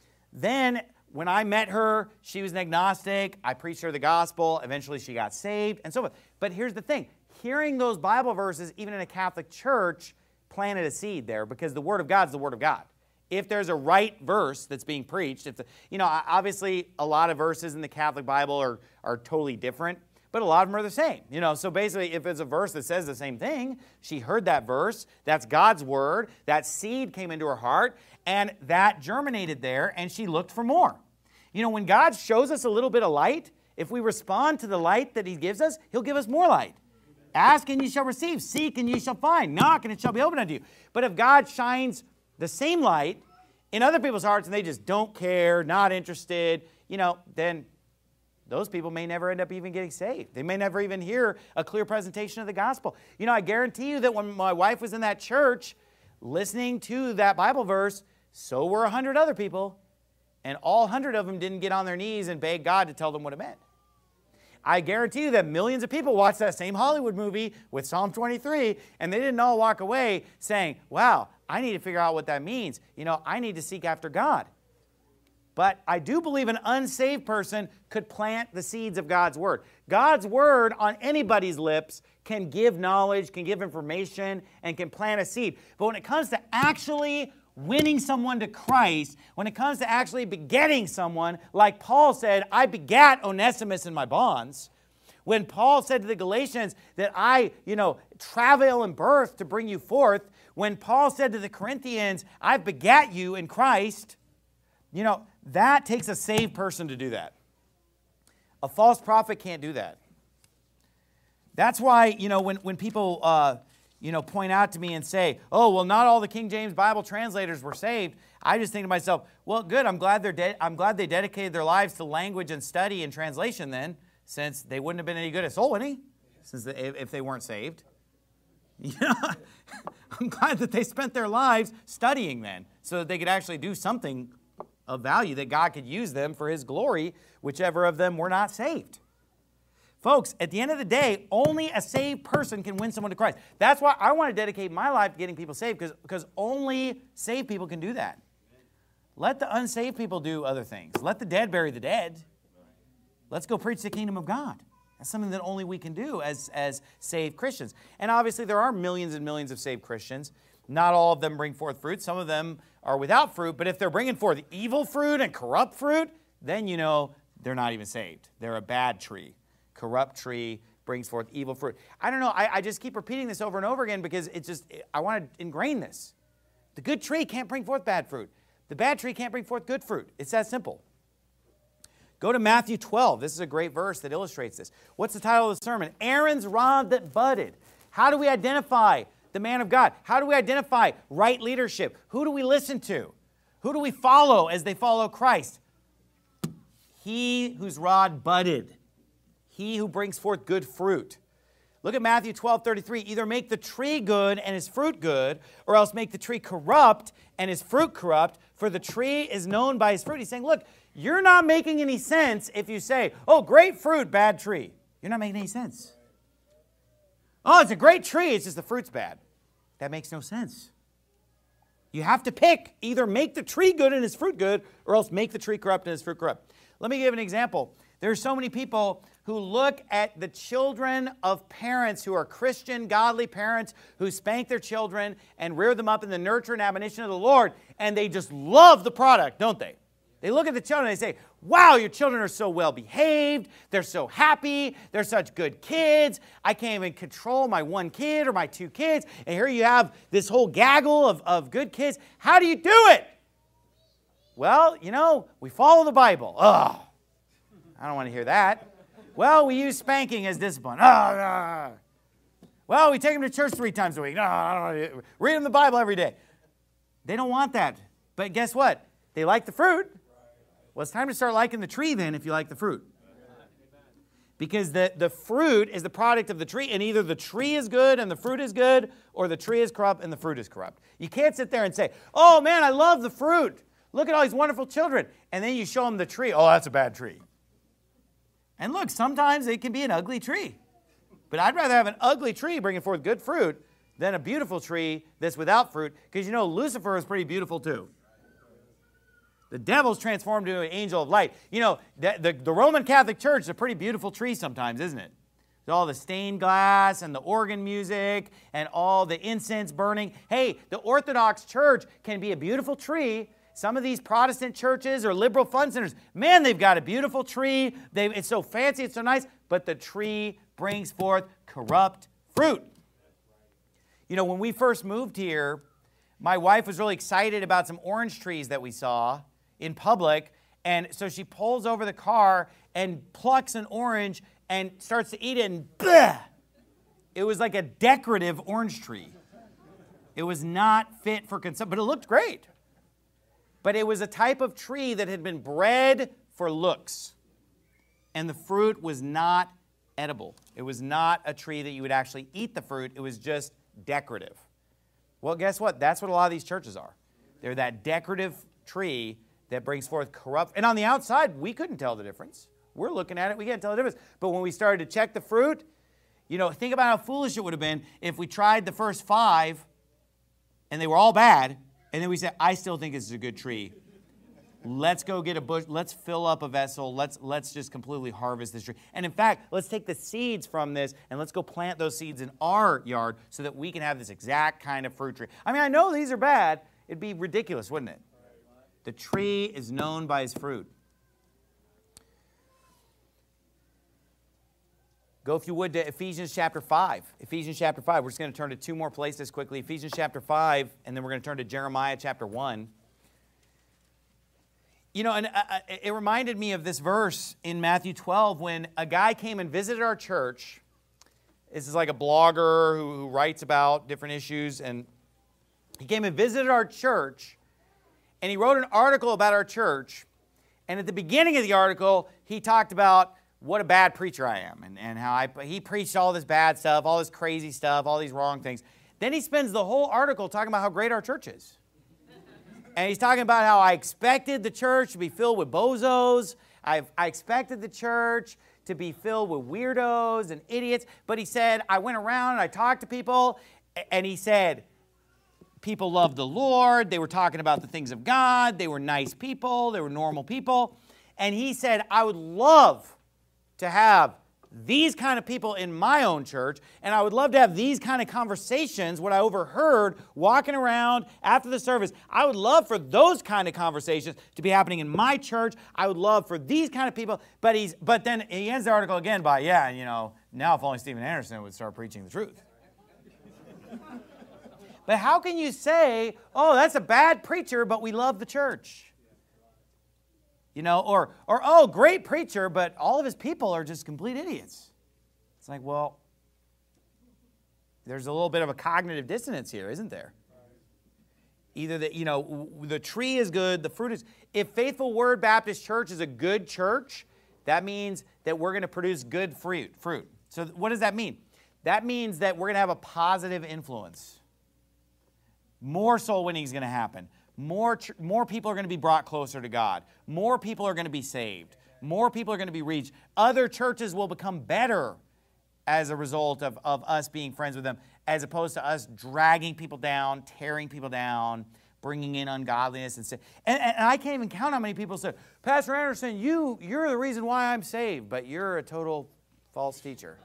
Then, when I met her, she was an agnostic. I preached her the gospel. Eventually, she got saved and so forth. But here's the thing. Hearing those Bible verses, even in a Catholic church, planted a seed there because the Word of God is the Word of God. If there's a right verse that's being preached, if the, you know, obviously a lot of verses in the Catholic Bible are, are totally different, but a lot of them are the same. You know, so basically, if it's a verse that says the same thing, she heard that verse, that's God's Word, that seed came into her heart, and that germinated there, and she looked for more. You know, when God shows us a little bit of light, if we respond to the light that He gives us, He'll give us more light. Ask and ye shall receive. Seek and ye shall find. Knock and it shall be opened unto you. But if God shines the same light in other people's hearts and they just don't care, not interested, you know, then those people may never end up even getting saved. They may never even hear a clear presentation of the gospel. You know, I guarantee you that when my wife was in that church listening to that Bible verse, so were a hundred other people, and all hundred of them didn't get on their knees and beg God to tell them what it meant. I guarantee you that millions of people watched that same Hollywood movie with Psalm twenty-three, and they didn't all walk away saying, wow, I need to figure out what that means. You know, I need to seek after God. But I do believe an unsaved person could plant the seeds of God's Word. God's Word on anybody's lips can give knowledge, can give information, and can plant a seed. But when it comes to actually winning someone to Christ, when it comes to actually begetting someone, like Paul said, I begat Onesimus in my bonds. When Paul said to the Galatians that I, you know, travail in birth to bring you forth. When Paul said to the Corinthians, I begat you in Christ. You know, that takes a saved person to do that. A false prophet can't do that. That's why, you know, when, when people, uh, you know, point out to me and say, oh, well, not all the King James Bible translators were saved. I just think to myself, well, good, I'm glad, they're de- I'm glad they dedicated their lives to language and study and translation then, since they wouldn't have been any good at soul winning, since they, if they weren't saved. You know, I'm glad that they spent their lives studying then, so that they could actually do something of value, that God could use them for His glory, whichever of them were not saved. Folks, at the end of the day, only a saved person can win someone to Christ. That's why I want to dedicate my life to getting people saved, because because only saved people can do that. Let the unsaved people do other things. Let the dead bury the dead. Let's go preach the kingdom of God. That's something that only we can do as, as saved Christians. And obviously there are millions and millions of saved Christians. Not all of them bring forth fruit. Some of them are without fruit. But if they're bringing forth evil fruit and corrupt fruit, then you know they're not even saved. They're a bad tree. Corrupt tree, brings forth evil fruit. I don't know. I, I just keep repeating this over and over again because it's just, I want to ingrain this. The good tree can't bring forth bad fruit. The bad tree can't bring forth good fruit. It's that simple. Go to Matthew twelve. This is a great verse that illustrates this. What's the title of the sermon? Aaron's rod that budded. How do we identify the man of God? How do we identify right leadership? Who do we listen to? Who do we follow as they follow Christ? He whose rod budded. He who brings forth good fruit. Look at Matthew twelve thirty-three. Either make the tree good and his fruit good, or else make the tree corrupt and his fruit corrupt, for the tree is known by his fruit. He's saying, look, you're not making any sense if you say, oh, great fruit, bad tree. You're not making any sense. Oh, it's a great tree, it's just the fruit's bad. That makes no sense. You have to pick. Either make the tree good and his fruit good, or else make the tree corrupt and his fruit corrupt. Let me give an example. There are so many people who look at the children of parents who are Christian, godly parents who spank their children and rear them up in the nurture and admonition of the Lord, and they just love the product, don't they? They look at the children and they say, wow, your children are so well behaved. They're so happy. They're such good kids. I can't even control my one kid or my two kids. And here you have this whole gaggle of, of good kids. How do you do it? Well, you know, we follow the Bible. Oh, I don't want to hear that. Well, we use spanking as discipline. Oh, no. Well, we take them to church three times a week. No, I don't want to read them the Bible every day. They don't want that. But guess what? They like the fruit. Well, it's time to start liking the tree then if you like the fruit. Because the, the fruit is the product of the tree, and either the tree is good and the fruit is good, or the tree is corrupt and the fruit is corrupt. You can't sit there and say, oh man, I love the fruit. Look at all these wonderful children. And then you show them the tree. Oh, that's a bad tree. And look, sometimes it can be an ugly tree. But I'd rather have an ugly tree bringing forth good fruit than a beautiful tree that's without fruit. Because you know, Lucifer is pretty beautiful too. The devil's transformed into an angel of light. You know, the, the, the Roman Catholic Church is a pretty beautiful tree sometimes, isn't it? With all the stained glass and the organ music and all the incense burning. Hey, the Orthodox Church can be a beautiful tree. Some of these Protestant churches or liberal fun centers, man, they've got a beautiful tree. They, it's so fancy, it's so nice, but the tree brings forth corrupt fruit. You know, when we first moved here, my wife was really excited about some orange trees that we saw in public, and so she pulls over the car and plucks an orange and starts to eat it, and bleh! It was like a decorative orange tree. It was not fit for consumption, but it looked great. But it was a type of tree that had been bred for looks, and the fruit was not edible. It was not a tree that you would actually eat the fruit. It was just decorative. Well, guess what? That's what a lot of these churches are. They're that decorative tree that brings forth corrupt. And on the outside, we couldn't tell the difference. We're looking at it, we can't tell the difference. But when we started to check the fruit, you know, think about how foolish it would have been if we tried the first five and they were all bad, and then we said, I still think this is a good tree. Let's go get a bush, let's fill up a vessel, let's, let's just completely harvest this tree. And in fact, let's take the seeds from this and let's go plant those seeds in our yard so that we can have this exact kind of fruit tree. I mean, I know these are bad. It'd be ridiculous, wouldn't it? The tree is known by his fruit. Go, if you would, to Ephesians chapter five. Ephesians chapter five. We're just going to turn to two more places quickly. Ephesians chapter five, and then we're going to turn to Jeremiah chapter one. You know, and uh, it reminded me of this verse in Matthew twelve when a guy came and visited our church. This is like a blogger who, who writes about different issues, and he came and visited our church, and he wrote an article about our church, and at the beginning of the article, he talked about what a bad preacher I am, and, and how I, he preached all this bad stuff, all this crazy stuff, all these wrong things. Then he spends the whole article talking about how great our church is. And he's talking about how I expected the church to be filled with bozos. I've, I expected the church to be filled with weirdos and idiots. But he said, I went around and I talked to people, and he said, people loved the Lord. They were talking about the things of God. They were nice people. They were normal people. And he said, I would love to have these kind of people in my own church, and I would love to have these kind of conversations, what I overheard walking around after the service. I would love for those kind of conversations to be happening in my church. I would love for these kind of people, but he's but then he ends the article again by, yeah, you know, now if only Steven Anderson would start preaching the truth. But how can you say, oh, that's a bad preacher, but we love the church? You know, or, or, oh, great preacher, but all of his people are just complete idiots. It's like, well, there's a little bit of a cognitive dissonance here, isn't there? Either that, you know, the tree is good, the fruit is... If Faithful Word Baptist Church is a good church, that means that we're going to produce good fruit. fruit. So what does that mean? That means that we're going to have a positive influence. More soul winning is going to happen. More, more people are going to be brought closer to God. More people are going to be saved. More people are going to be reached. Other churches will become better as a result of, of us being friends with them, as opposed to us dragging people down, tearing people down, bringing in ungodliness. And, and, and I can't even count how many people say, Pastor Anderson, you, you're the reason why I'm saved, but you're a total false teacher.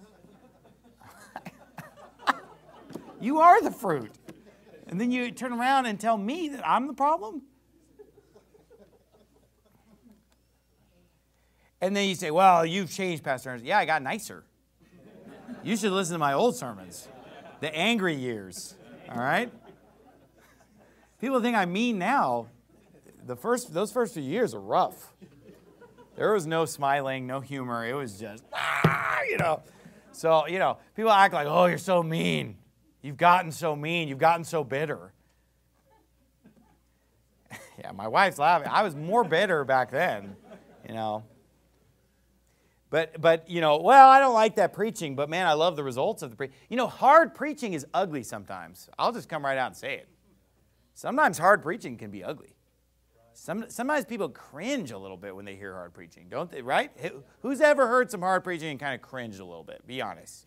You are the fruit. And then you turn around and tell me that I'm the problem? And then you say, well, you've changed, Pastor Anderson. Yeah, I got nicer. You should listen to my old sermons. The angry years. All right? People think I'm mean now. The first, those first few years are rough. There was no smiling, no humor. It was just, ah, you know. So, you know, people act like, oh, you're so mean. You've gotten so mean. You've gotten so bitter. Yeah, my wife's laughing. I was more bitter back then, you know. But, but you know, well, I don't like that preaching, but, man, I love the results of the preaching. You know, hard preaching is ugly sometimes. I'll just come right out and say it. Sometimes hard preaching can be ugly. Some, sometimes people cringe a little bit when they hear hard preaching, don't they, right? Who's ever heard some hard preaching and kind of cringed a little bit? Be honest.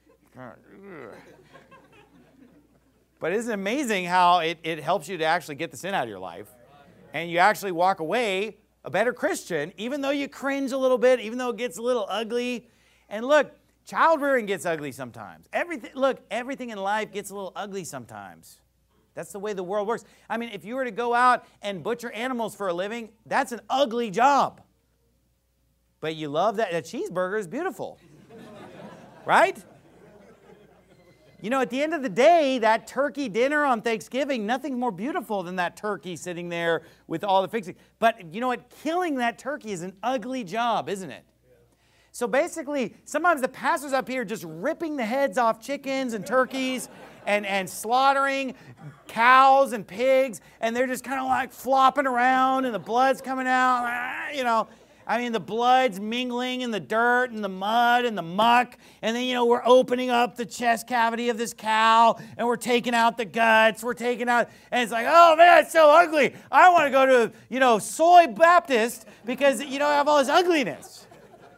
But isn't it amazing how it, it helps you to actually get the sin out of your life? And you actually walk away a better Christian, even though you cringe a little bit, even though it gets a little ugly. And look, child rearing gets ugly sometimes. Everything, look, everything in life gets a little ugly sometimes. That's the way the world works. I mean, if you were to go out and butcher animals for a living, that's an ugly job. But you love that. A cheeseburger is beautiful. Right? You know, at the end of the day, that turkey dinner on Thanksgiving, nothing more beautiful than that turkey sitting there with all the fixings. But you know what? Killing that turkey is an ugly job, isn't it? So basically, sometimes the pastors up here just ripping the heads off chickens and turkeys and, and slaughtering cows and pigs, and they're just kind of like flopping around and the blood's coming out, you know. I mean, the blood's mingling in the dirt and the mud and the muck. And then, you know, we're opening up the chest cavity of this cow and we're taking out the guts. We're taking out, and it's like, oh, man, it's so ugly. I want to go to, you know, Soy Baptist because, you know, I have all this ugliness.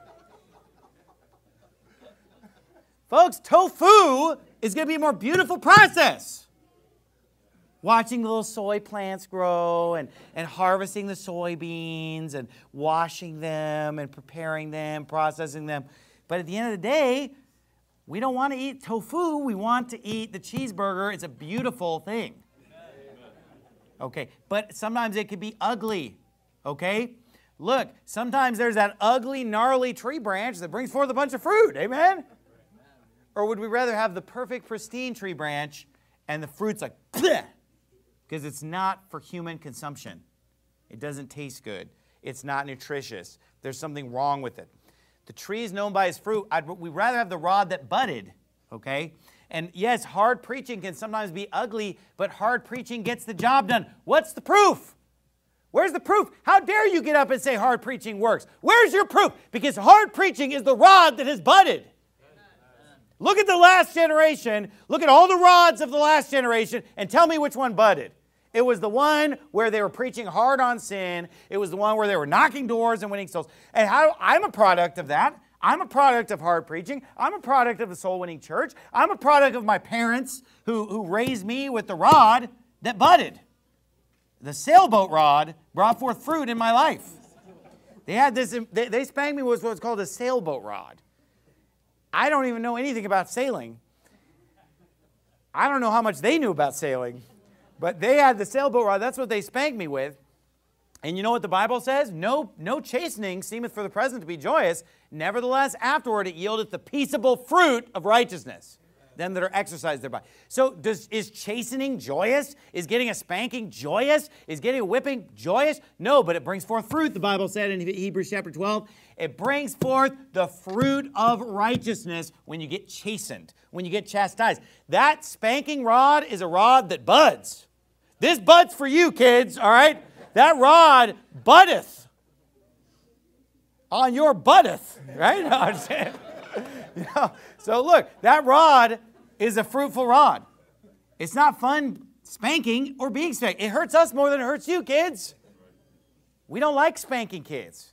Folks, tofu is going to be a more beautiful process. Watching the little soy plants grow and, and harvesting the soybeans and washing them and preparing them, processing them. But at the end of the day, we don't want to eat tofu. We want to eat the cheeseburger. It's a beautiful thing. Okay, but sometimes it can be ugly. Okay? Look, sometimes there's that ugly, gnarly tree branch that brings forth a bunch of fruit. Amen? Or would we rather have the perfect, pristine tree branch and the fruit's like, bleh, because it's not for human consumption. It doesn't taste good. It's not nutritious. There's something wrong with it. The tree is known by its fruit. I'd, we'd rather have the rod that budded, okay? And yes, hard preaching can sometimes be ugly, but hard preaching gets the job done. What's the proof? Where's the proof? How dare you get up and say hard preaching works? Where's your proof? Because hard preaching is the rod that has budded. Look at the last generation. Look at all the rods of the last generation and tell me which one budded. It was the one where they were preaching hard on sin. It was the one where they were knocking doors and winning souls. And how, I'm a product of that. I'm a product of hard preaching. I'm a product of the soul-winning church. I'm a product of my parents who, who raised me with the rod that budded. The sailboat rod brought forth fruit in my life. They had this, they, they spanked me with what's called a sailboat rod. I don't even know anything about sailing. I don't know how much they knew about sailing, but they had the sailboat rod. That's what they spanked me with. And you know what the Bible says? No, no chastening seemeth for the present to be joyous. Nevertheless, afterward it yieldeth the peaceable fruit of righteousness. Them that are exercised thereby. So does, is chastening joyous? Is getting a spanking joyous? Is getting a whipping joyous? No, but it brings forth fruit, the Bible said in Hebrews chapter twelve. It brings forth the fruit of righteousness when you get chastened, when you get chastised. That spanking rod is a rod that buds. This buds for you, kids, all right? That rod buddeth on your butteth, right? No, I'm saying. You know, so look, that rod is a fruitful rod. It's not fun spanking or being spanked. It hurts us more than it hurts you, kids. We don't like spanking kids.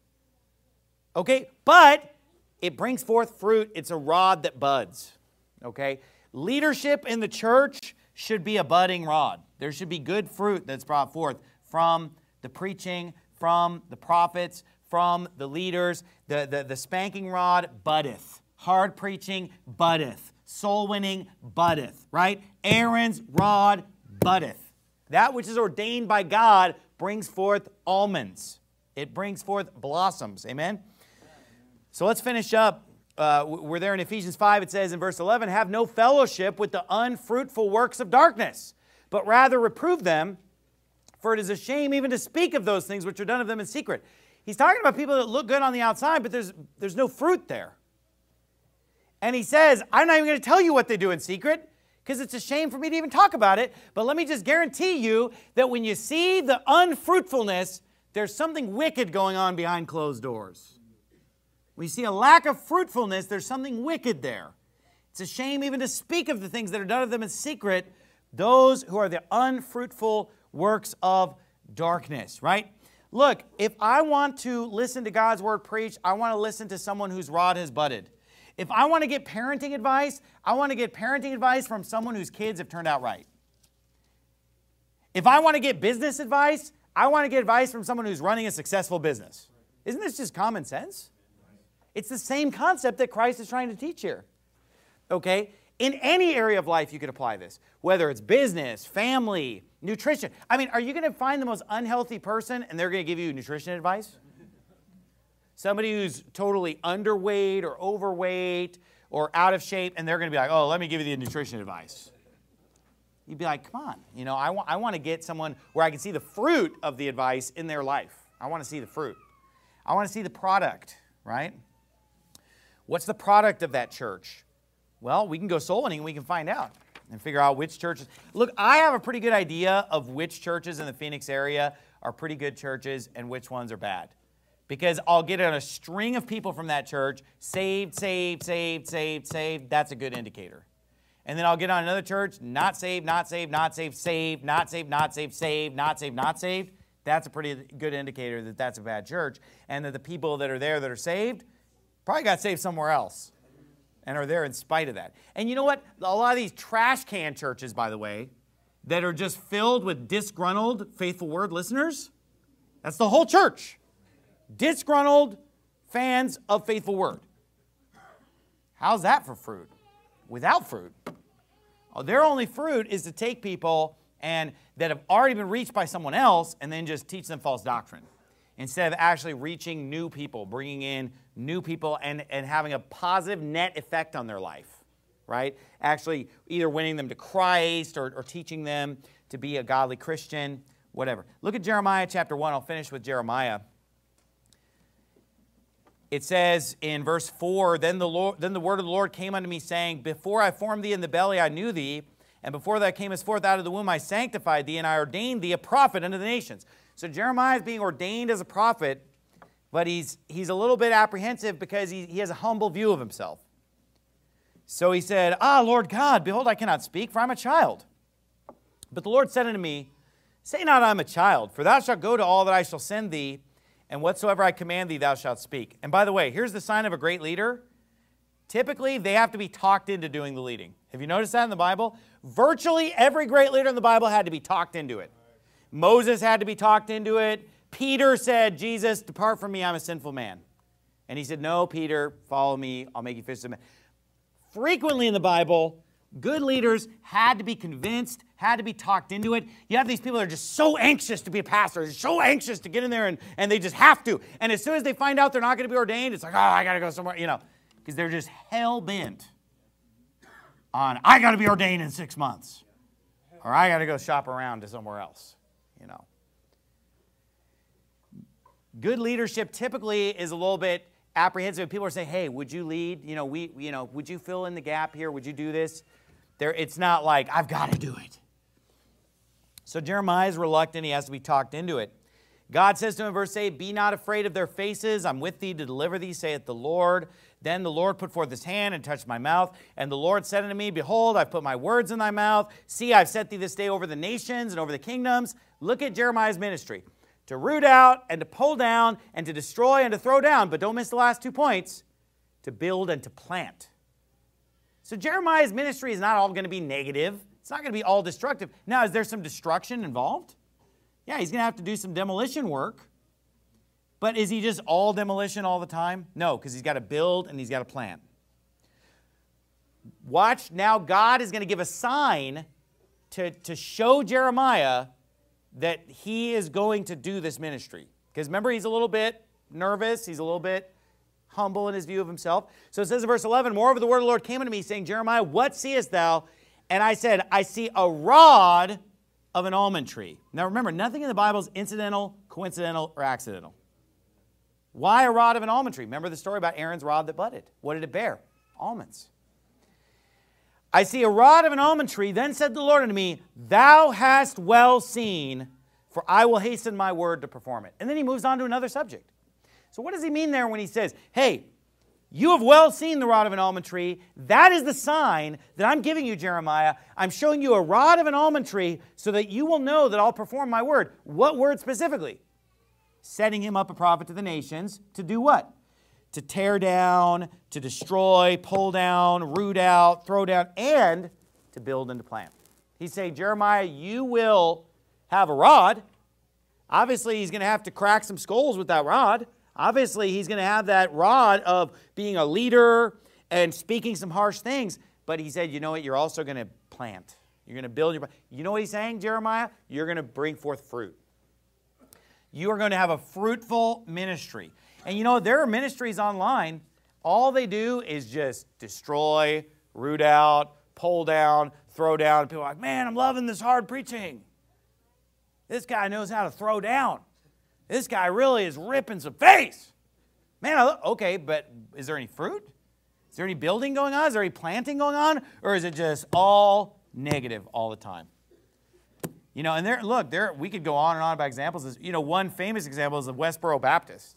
Okay, but it brings forth fruit. It's a rod that buds. Okay, leadership in the church should be a budding rod. There should be good fruit that's brought forth from the preaching, from the prophets, from the leaders. The, the, the spanking rod buddeth. Hard preaching buddeth. Soul winning buddeth. Right? Aaron's rod buddeth. That which is ordained by God brings forth almonds. It brings forth blossoms. Amen? So let's finish up. Uh, we're there in Ephesians five. It says in verse eleven, have no fellowship with the unfruitful works of darkness, but rather reprove them, for it is a shame even to speak of those things which are done of them in secret. He's talking about people that look good on the outside, but there's, there's no fruit there. And he says, I'm not even going to tell you what they do in secret, because it's a shame for me to even talk about it. But let me just guarantee you that when you see the unfruitfulness, there's something wicked going on behind closed doors. When you see a lack of fruitfulness, there's something wicked there. It's a shame even to speak of the things that are done of them in secret, those who are the unfruitful works of darkness, right? Look, if I want to listen to God's word preached, I want to listen to someone whose rod has budded. If I want to get parenting advice, I want to get parenting advice from someone whose kids have turned out right. If I want to get business advice, I want to get advice from someone who's running a successful business. Isn't this just common sense? It's the same concept that Christ is trying to teach here. Okay? In any area of life, you could apply this. Whether it's business, family, nutrition. I mean, are you going to find the most unhealthy person and they're going to give you nutrition advice? Somebody who's totally underweight or overweight or out of shape, and they're going to be like, oh, let me give you the nutrition advice. You'd be like, come on. You know, I, wa- I want to get someone where I can see the fruit of the advice in their life. I want to see the fruit. I want to see the product, right? What's the product of that church? Well, we can go soul winning and we can find out and figure out which churches. Look, I have a pretty good idea of which churches in the Phoenix area are pretty good churches and which ones are bad. Because I'll get on a string of people from that church, saved, saved, saved, saved, saved. That's a good indicator. And then I'll get on another church, not saved, not saved, not saved, saved, not saved, not saved, saved, not saved, not saved. That's a pretty good indicator that that's a bad church. And that the people that are there that are saved probably got saved somewhere else and are there in spite of that. And you know what? A lot of these trash can churches, by the way, that are just filled with disgruntled faithful word listeners, that's the whole church. Disgruntled fans of faithful word. How's that for fruit? Without fruit. Oh, their only fruit is to take people and that have already been reached by someone else and then just teach them false doctrine. Instead of actually reaching new people, bringing in new people and, and having a positive net effect on their life, right? Actually either winning them to Christ or, or teaching them to be a godly Christian, whatever. Look at Jeremiah chapter one. I'll finish with Jeremiah. It says in verse four, then the, Lord, then the word of the Lord came unto me, saying, before I formed thee in the belly I knew thee, and before thou camest forth out of the womb I sanctified thee, and I ordained thee a prophet unto the nations. So Jeremiah is being ordained as a prophet, but he's, he's a little bit apprehensive because he, he has a humble view of himself. So he said, ah, Lord God, behold, I cannot speak, for I'm a child. But the Lord said unto me, say not I am a child, for thou shalt go to all that I shall send thee, and whatsoever I command thee, thou shalt speak. And by the way, here's the sign of a great leader. Typically, they have to be talked into doing the leading. Have you noticed that in the Bible? Virtually every great leader in the Bible had to be talked into it. Moses had to be talked into it. Peter said, Jesus, depart from me, I'm a sinful man. And he said, no, Peter, follow me. I'll make you fish of men. Frequently in the Bible, good leaders had to be convinced, had to be talked into it. You have these people that are just so anxious to be a pastor, so anxious to get in there, and, and they just have to. And as soon as they find out they're not going to be ordained, it's like, oh, I got to go somewhere, you know, because they're just hell-bent on, I got to be ordained in six months. Or I got to go shop around to somewhere else, you know. Good leadership typically is a little bit apprehensive. People are saying, hey, would you lead? You know, we, you know, would you fill in the gap here? Would you do this? There, it's not like, I've got to do it. So Jeremiah is reluctant. He has to be talked into it. God says to him in verse eight, be not afraid of their faces. I'm with thee to deliver thee, saith the Lord. Then the Lord put forth his hand and touched my mouth. And the Lord said unto me, behold, I've put my words in thy mouth. See, I've set thee this day over the nations and over the kingdoms. Look at Jeremiah's ministry. To root out and to pull down and to destroy and to throw down. But don't miss the last two points. To build and to plant. So Jeremiah's ministry is not all going to be negative. It's not going to be all destructive. Now, is there some destruction involved? Yeah, he's going to have to do some demolition work. But is he just all demolition all the time? No, because he's got to build and he's got to plant. Watch, now God is going to give a sign to, to show Jeremiah that he is going to do this ministry. Because remember, he's a little bit nervous. He's a little bit humble in his view of himself. So it says in verse eleven, moreover, the word of the Lord came unto me, saying, Jeremiah, what seest thou? And I said, I see a rod of an almond tree. Now remember, nothing in the Bible is incidental, coincidental, or accidental. Why a rod of an almond tree? Remember the story about Aaron's rod that budded. What did it bear? Almonds. I see a rod of an almond tree. Then said the Lord unto me, thou hast well seen, for I will hasten my word to perform it. And then he moves on to another subject. So what does he mean there when he says, hey, you have well seen the rod of an almond tree. That is the sign that I'm giving you, Jeremiah. I'm showing you a rod of an almond tree so that you will know that I'll perform my word. What word specifically? Setting him up a prophet to the nations to do what? To tear down, to destroy, pull down, root out, throw down, and to build and to plant. He's saying, Jeremiah, you will have a rod. Obviously, he's going to have to crack some skulls with that rod. Obviously, he's going to have that rod of being a leader and speaking some harsh things. But he said, you know what? You're also going to plant. You're going to build your... You know what he's saying, Jeremiah? You're going to bring forth fruit. You are going to have a fruitful ministry. And you know, there are ministries online. All they do is just destroy, root out, pull down, throw down. People are like, man, I'm loving this hard preaching. This guy knows how to throw down. This guy really is ripping some face. Man, I look, okay, but is there any fruit? Is there any building going on? Is there any planting going on? Or is it just all negative all the time? You know, and there, look, there we could go on and on about examples. You know, one famous example is the Westboro Baptist.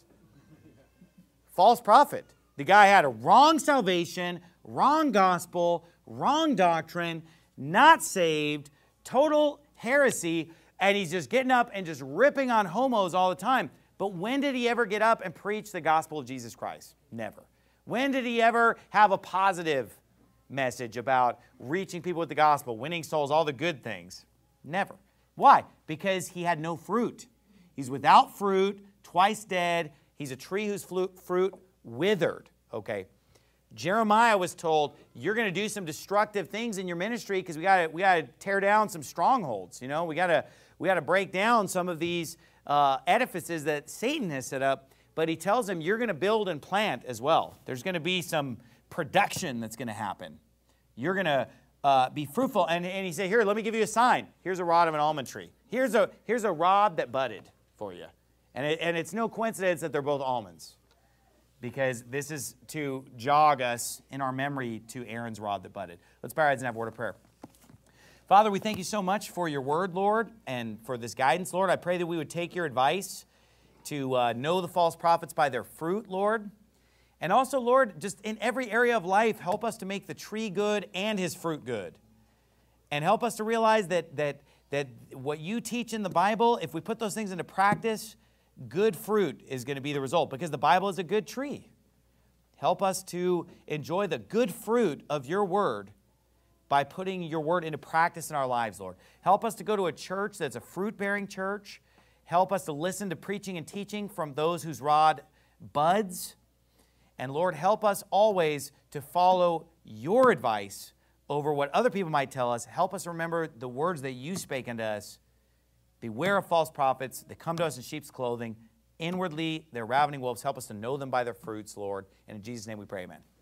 False prophet. The guy had a wrong salvation, wrong gospel, wrong doctrine, not saved, total heresy, and he's just getting up and just ripping on homos all the time. But when did he ever get up and preach the gospel of Jesus Christ? Never. When did he ever have a positive message about reaching people with the gospel, winning souls, all the good things? Never. Why? Because he had no fruit. He's without fruit, twice dead. He's a tree whose fruit withered. Okay. Jeremiah was told, you're going to do some destructive things in your ministry because we got to we got to tear down some strongholds. You know, we got to we got to break down some of these uh, edifices that Satan has set up. But he tells him, you're going to build and plant as well. There's going to be some production that's going to happen. You're going to uh, be fruitful. And, and he said, here, let me give you a sign. Here's a rod of an almond tree. Here's a here's a rod that budded for you. And, it, and it's no coincidence that they're both almonds, because this is to jog us in our memory to Aaron's rod that budded. Let's bow our heads and have a word of prayer. Father, we thank you so much for your word, Lord, and for this guidance, Lord. I pray that we would take your advice to uh, know the false prophets by their fruit, Lord. And also, Lord, just in every area of life, help us to make the tree good and his fruit good. And help us to realize that, that, that what you teach in the Bible, if we put those things into practice, good fruit is going to be the result, because the Bible is a good tree. Help us to enjoy the good fruit of your word by putting your word into practice in our lives, Lord. Help us to go to a church that's a fruit-bearing church. Help us to listen to preaching and teaching from those whose rod buds. And Lord, help us always to follow your advice over what other people might tell us. Help us remember the words that you spake unto us. Beware of false prophets that come to us in sheep's clothing. Inwardly, they're ravening wolves. Help us to know them by their fruits, Lord. And in Jesus' name we pray, amen.